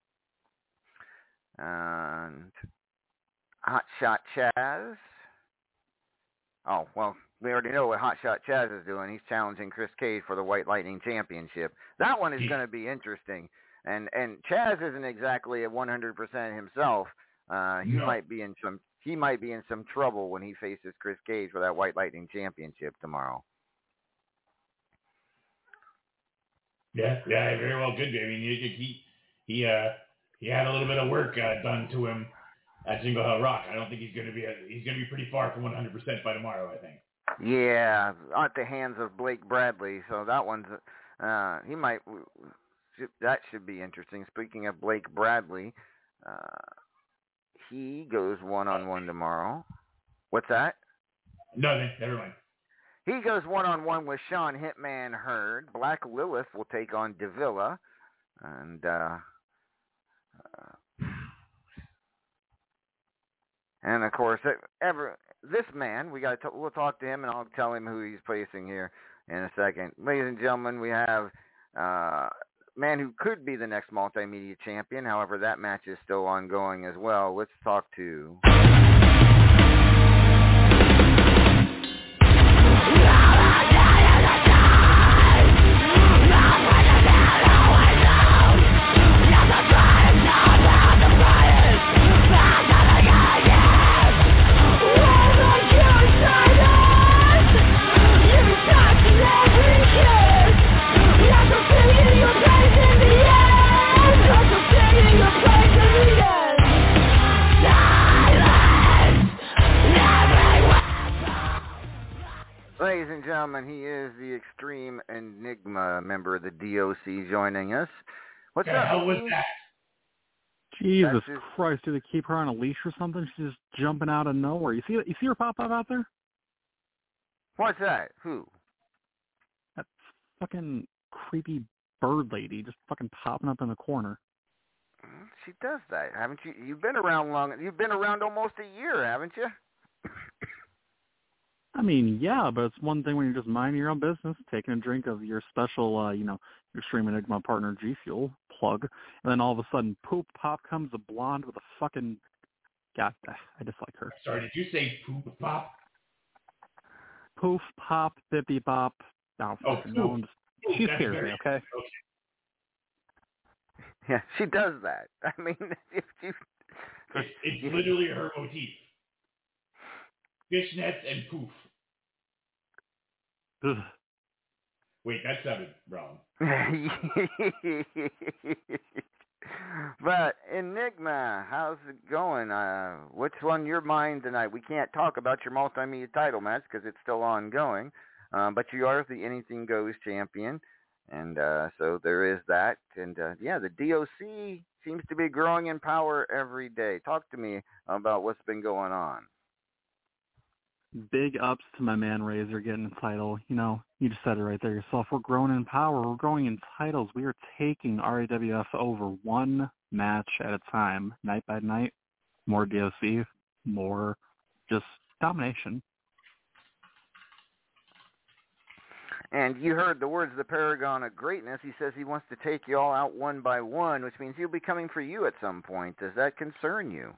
And Hotshot Chaz. Oh, well, we already know what Hotshot Chaz is doing. He's challenging Chris Cage for the White Lightning Championship. That one is going to be interesting. And Chaz isn't exactly at 100% himself. He might be in some trouble when he faces Chris Cage for that White Lightning Championship tomorrow. Yeah, very well could be. I mean, he had a little bit of work done to him at Jingle Hell Rock. I don't think he's going to be pretty far from 100% by tomorrow, I think. Yeah, at the hands of Blake Bradley. So that one's that should be interesting. Speaking of Blake Bradley, he goes one-on-one tomorrow. What's that? Nothing. Never mind. He goes one-on-one with Sean Hitman Hurd. Black Lilith will take on Davila, and of course, this man, we'll talk to him, and I'll tell him who he's facing here in a second. Ladies and gentlemen, we have a man who could be the next multimedia champion. However, that match is still ongoing as well. Let's talk to... Ladies and gentlemen, he is the Extreme Enigma member of the DOC joining us. What's up? How was that? Jesus Christ, do they keep her on a leash or something? She's just jumping out of nowhere. You see her pop up out there? What's that? Who? That fucking creepy bird lady just fucking popping up in the corner. She does that, haven't you? You've been around long. You've been around almost a year, haven't you? I mean, yeah, but it's one thing when you're just minding your own business, taking a drink of your special, your Extreme Enigma partner G Fuel plug, and then all of a sudden, poop pop comes a blonde with a fucking. God, I dislike her. Sorry, did you say poop pop? Poof pop, bippy bop. I don't fucking know. She scares me. Okay. Yeah, she does that. I mean, it's literally her motif. Fishnets and poof. Ugh. Wait, that sounded wrong. But Enigma, how's it going? What's on your mind tonight? We can't talk about your multimedia title match because it's still ongoing, but you are the Anything Goes champion, and so there is that. And the DOC seems to be growing in power every day. Talk to me about what's been going on. Big ups to my man Razor getting the title. You know, you just said it right there yourself. We're growing in power. We're growing in titles. We are taking RAWF over one match at a time, night by night. More DOC, more just domination. And you heard the words of the Paragon of Greatness. He says he wants to take you all out one by one, which means he'll be coming for you at some point. Does that concern you?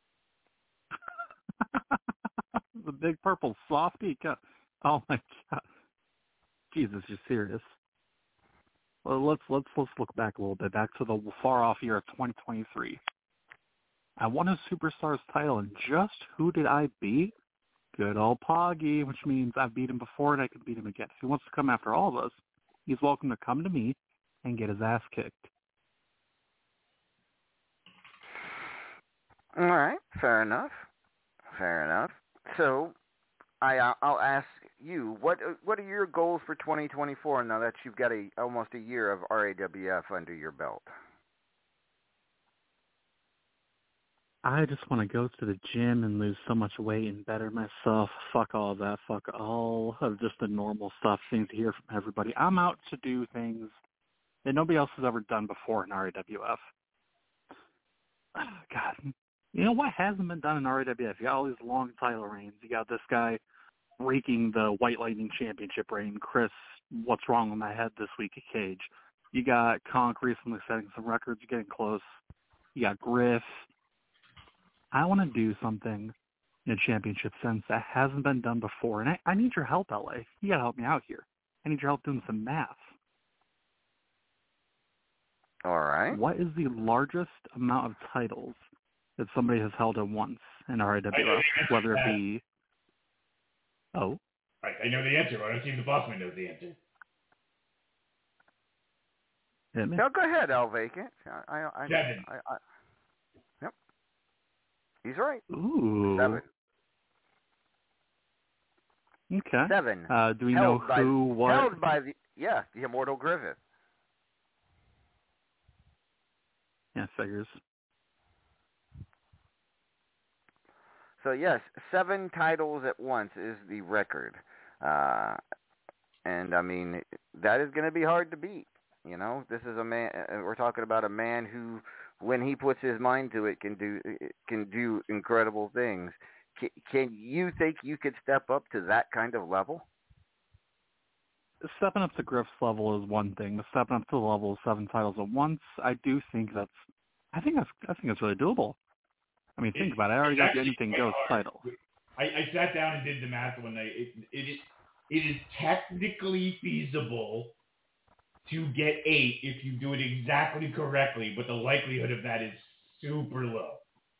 The big purple softie. Oh my God, Jesus, you're serious. Well, let's look back a little bit, back to the far off year of 2023. I won a Superstars title, and just who did I beat? Good old Poggy, which means I've beat him before and I can beat him again. If he wants to come after all of us, he's welcome to come to me and get his ass kicked. All right, fair enough. So, I'll ask you, what are your goals for 2024 now that you've got almost a year of RAWF under your belt? I just want to go to the gym and lose so much weight and better myself. Fuck all of that. Fuck all of just the normal stuff, things to hear from everybody. I'm out to do things that nobody else has ever done before in RAWF. God, you know what hasn't been done in RAWF? You got all these long title reigns. You got this guy breaking the White Lightning Championship reign. Chris, what's wrong with my head this week at Cage? You got Conk recently setting some records, getting close. You got Griff. I want to do something in a championship sense that hasn't been done before, and I need your help, LA. You got to help me out here. I need your help doing some math. All right. What is the largest amount of titles that somebody has held at once in RAWF, whether it be... Oh? I know the answer, but I don't see if the bossman knows the answer. No, go ahead, Al Vacant. 7. Yep. He's right. Ooh. 7. Okay. 7. Do we know who, what? Held by the Immortal Griffith. Yeah, figures. So yes, 7 titles at once is the record, and I mean that is going to be hard to beat. You know, this is a man. We're talking about a man who, when he puts his mind to it, can do incredible things. Can you think you could step up to that kind of level? Stepping up to Griff's level is one thing, but stepping up to the level of 7 titles at once, I think that's really doable. I mean, think about it. I already got the Anything Goes title. I sat down and did the math one night. It is technically feasible to get 8 if you do it exactly correctly, but the likelihood of that is super low.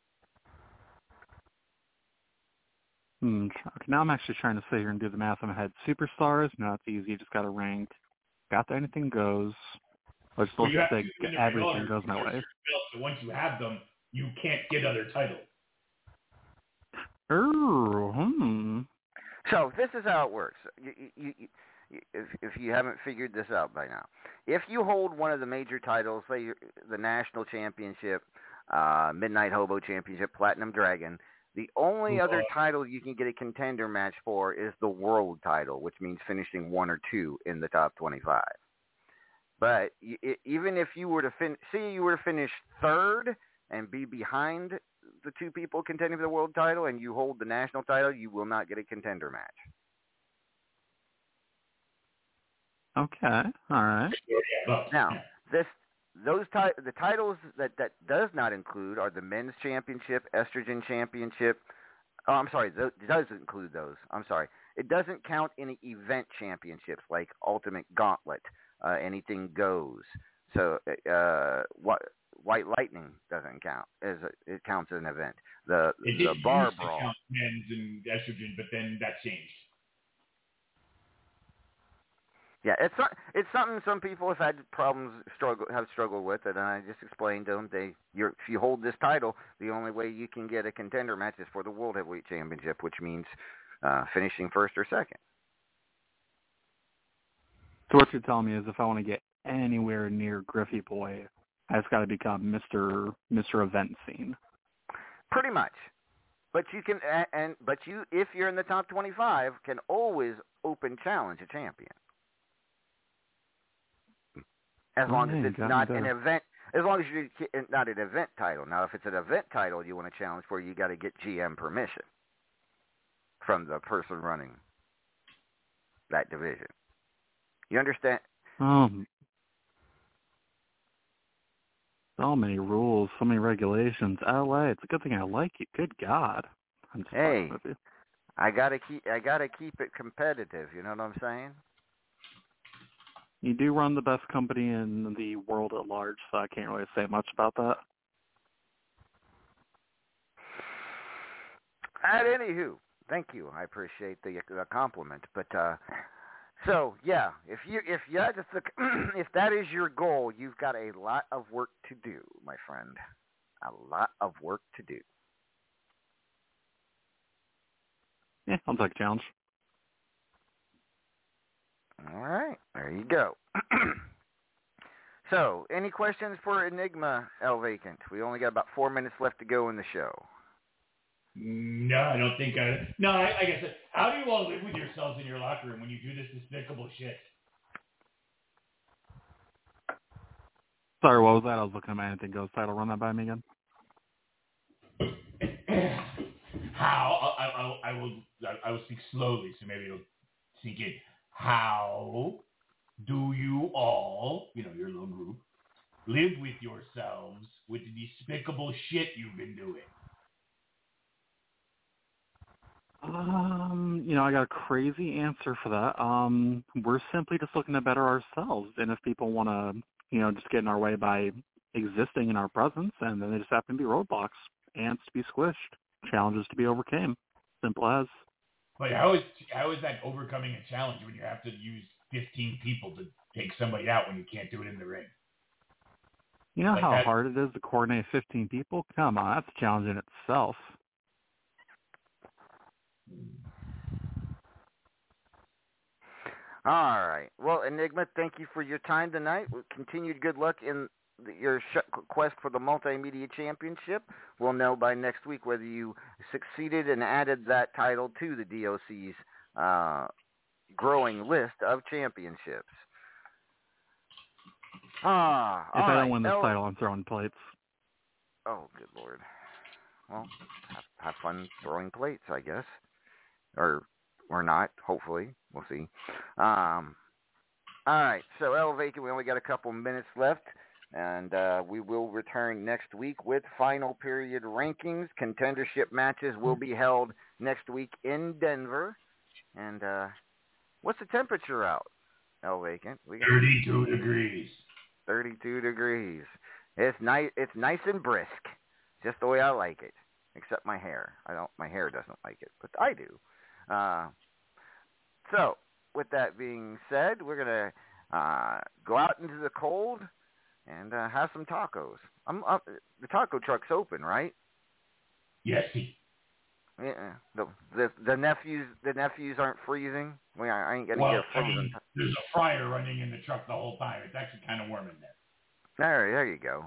Okay, now I'm actually trying to sit here and do the math in my head. Superstars, no, it's easy. You just got to rank. Got the Anything Goes. Let's say everything goes my way. So once you have them, you can't get other titles. So this is how it works. If you haven't figured this out by now, if you hold one of the major titles, say the National Championship, Midnight Hobo Championship, Platinum Dragon, the only other title you can get a contender match for is the World title, which means finishing 1 or 2 in the top 25. But even if you were to finish 3rd and be behind the 2 people contending for the world title and you hold the national title, you will not get a contender match. Okay, all right. Now, the titles that does not include are the Men's Championship, Estrogen Championship. Oh, I'm sorry, it does include those. I'm sorry. It doesn't count any event championships like Ultimate Gauntlet, Anything Goes. So, White Lightning doesn't count it counts as an event. The Bar Brawl. Count Men's and Estrogen, but then that changed. Yeah, it's something some people have had struggled with it, and I just explained to them if you hold this title, the only way you can get a contender match is for the World Heavyweight Championship, which means finishing 1st or 2nd. So what you're telling me is if I want to get anywhere near Griffey Boy, It's got to become Mr. Event Scene. Pretty much. But you can, if you're in the top 25, can always open challenge a champion. As long as it's not an event, as long as you're not an event title. Now, if it's an event title you want to challenge for, you got to get GM permission from the person running that division. You understand? So many rules, so many regulations. LA, it's a good thing I like you. Good God. I'm just hey, with you. I gotta keep it competitive. You know what I'm saying? You do run the best company in the world at large, so I can't really say much about that. Anywho, thank you. I appreciate the compliment. But so yeah, if that is your goal, you've got a lot of work to do, my friend. A lot of work to do. Yeah, I'll take a challenge. All right, there you go. So, any questions for Enigma, El Vacant? We only got about 4 minutes left to go in the show. No, I don't think like I said, how do you all live with yourselves in your locker room when you do this despicable shit? Sorry, what was that? I was looking at my Anything Goes title. Run that by me again. How? I will speak slowly, so maybe it'll sink in. How do you all, your little group, live with yourselves with the despicable shit you've been doing? I got a crazy answer for that. We're simply just looking to better ourselves, and if people want to, just get in our way by existing in our presence, and then they just happen to be roadblocks, ants to be squished, challenges to be overcame. Simple as. But how is that overcoming a challenge when you have to use 15 people to take somebody out when you can't do it in the ring? You know how hard it is to coordinate 15 people? Come on, that's a challenge in itself. All right. Well, Enigma, thank you for your time tonight. Continued good luck in your quest for the Multimedia Championship. We'll know by next week whether you succeeded and added that title to the DOC's growing list of championships. If I don't win this title, I'm throwing plates. Oh, good Lord. Well, have fun throwing plates, I guess. Or not, hopefully. We'll see. All right, so El Vacant, we only got a couple minutes left, and we will return next week with final period rankings. Contendership matches will be held next week in Denver. And what's the temperature out, El Vacant? We got 32 degrees. 32 degrees. It's nice and brisk, just the way I like it. Except my hair. My hair doesn't like it, but I do. So, with that being said, we're going to go out into the cold and have some tacos. The taco truck's open, right? Yes. Yeah. The nephews aren't freezing. I ain't going to get frozen. There's a fryer running in the truck the whole time. It's actually kind of warm in there. There you go.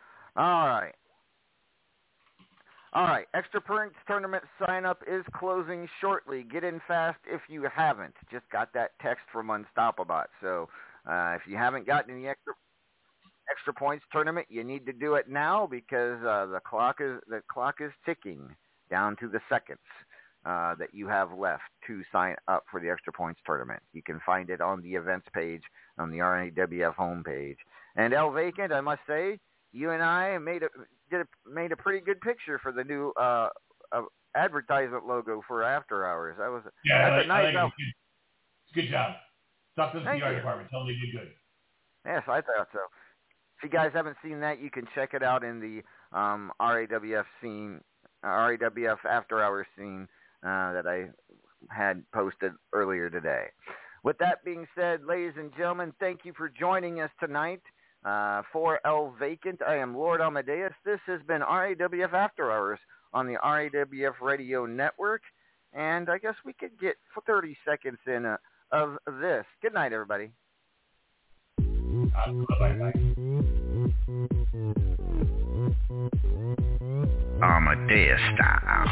All right, Extra Points Tournament sign-up is closing shortly. Get in fast if you haven't. Just got that text from Unstoppabot. So if you haven't gotten any Extra Points Tournament, you need to do it now because the clock is ticking down to the seconds that you have left to sign up for the Extra Points Tournament. You can find it on the events page on the RAWF homepage. And El Vacant, I must say, you and I made a pretty good picture for the new advertisement logo for After Hours. That's a nice outfit. Good job. Talk to the PR department. Tell them they did good. Yes, I thought so. If you guys haven't seen that, you can check it out in the RAWF scene, RAWF After Hours scene that I had posted earlier today. With that being said, ladies and gentlemen, thank you for joining us tonight. For El Vacant, I am Lord Amadeus. This has been RAWF After Hours on the RAWF Radio Network. And I guess we could get 30 seconds in of this. Good night, everybody. Bye-bye. Amadeus style.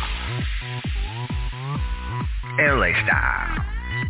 LA style.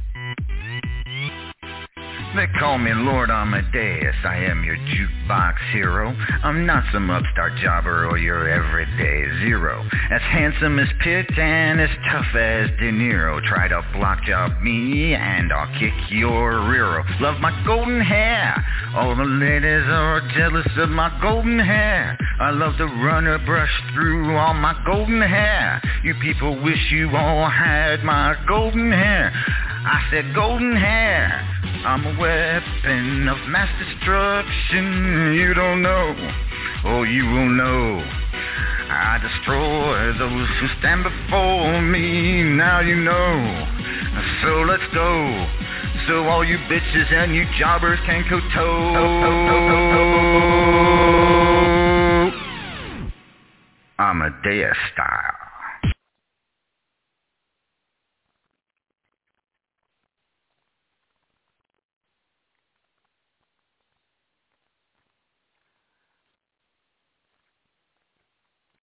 They call me Lord Amadeus, I am your jukebox hero. I'm not some upstart jobber or your everyday zero. As handsome as Pitt and as tough as De Niro. Try to block job me and I'll kick your rear. Love my golden hair, all the ladies are jealous of my golden hair. I love to run a brush through all my golden hair. You people wish you all had my golden hair. I said golden hair, I'm a weapon of mass destruction. You don't know, oh you will know. I destroy those who stand before me, now you know. So let's go, so all you bitches and you jobbers can kowtow. Amadeus style.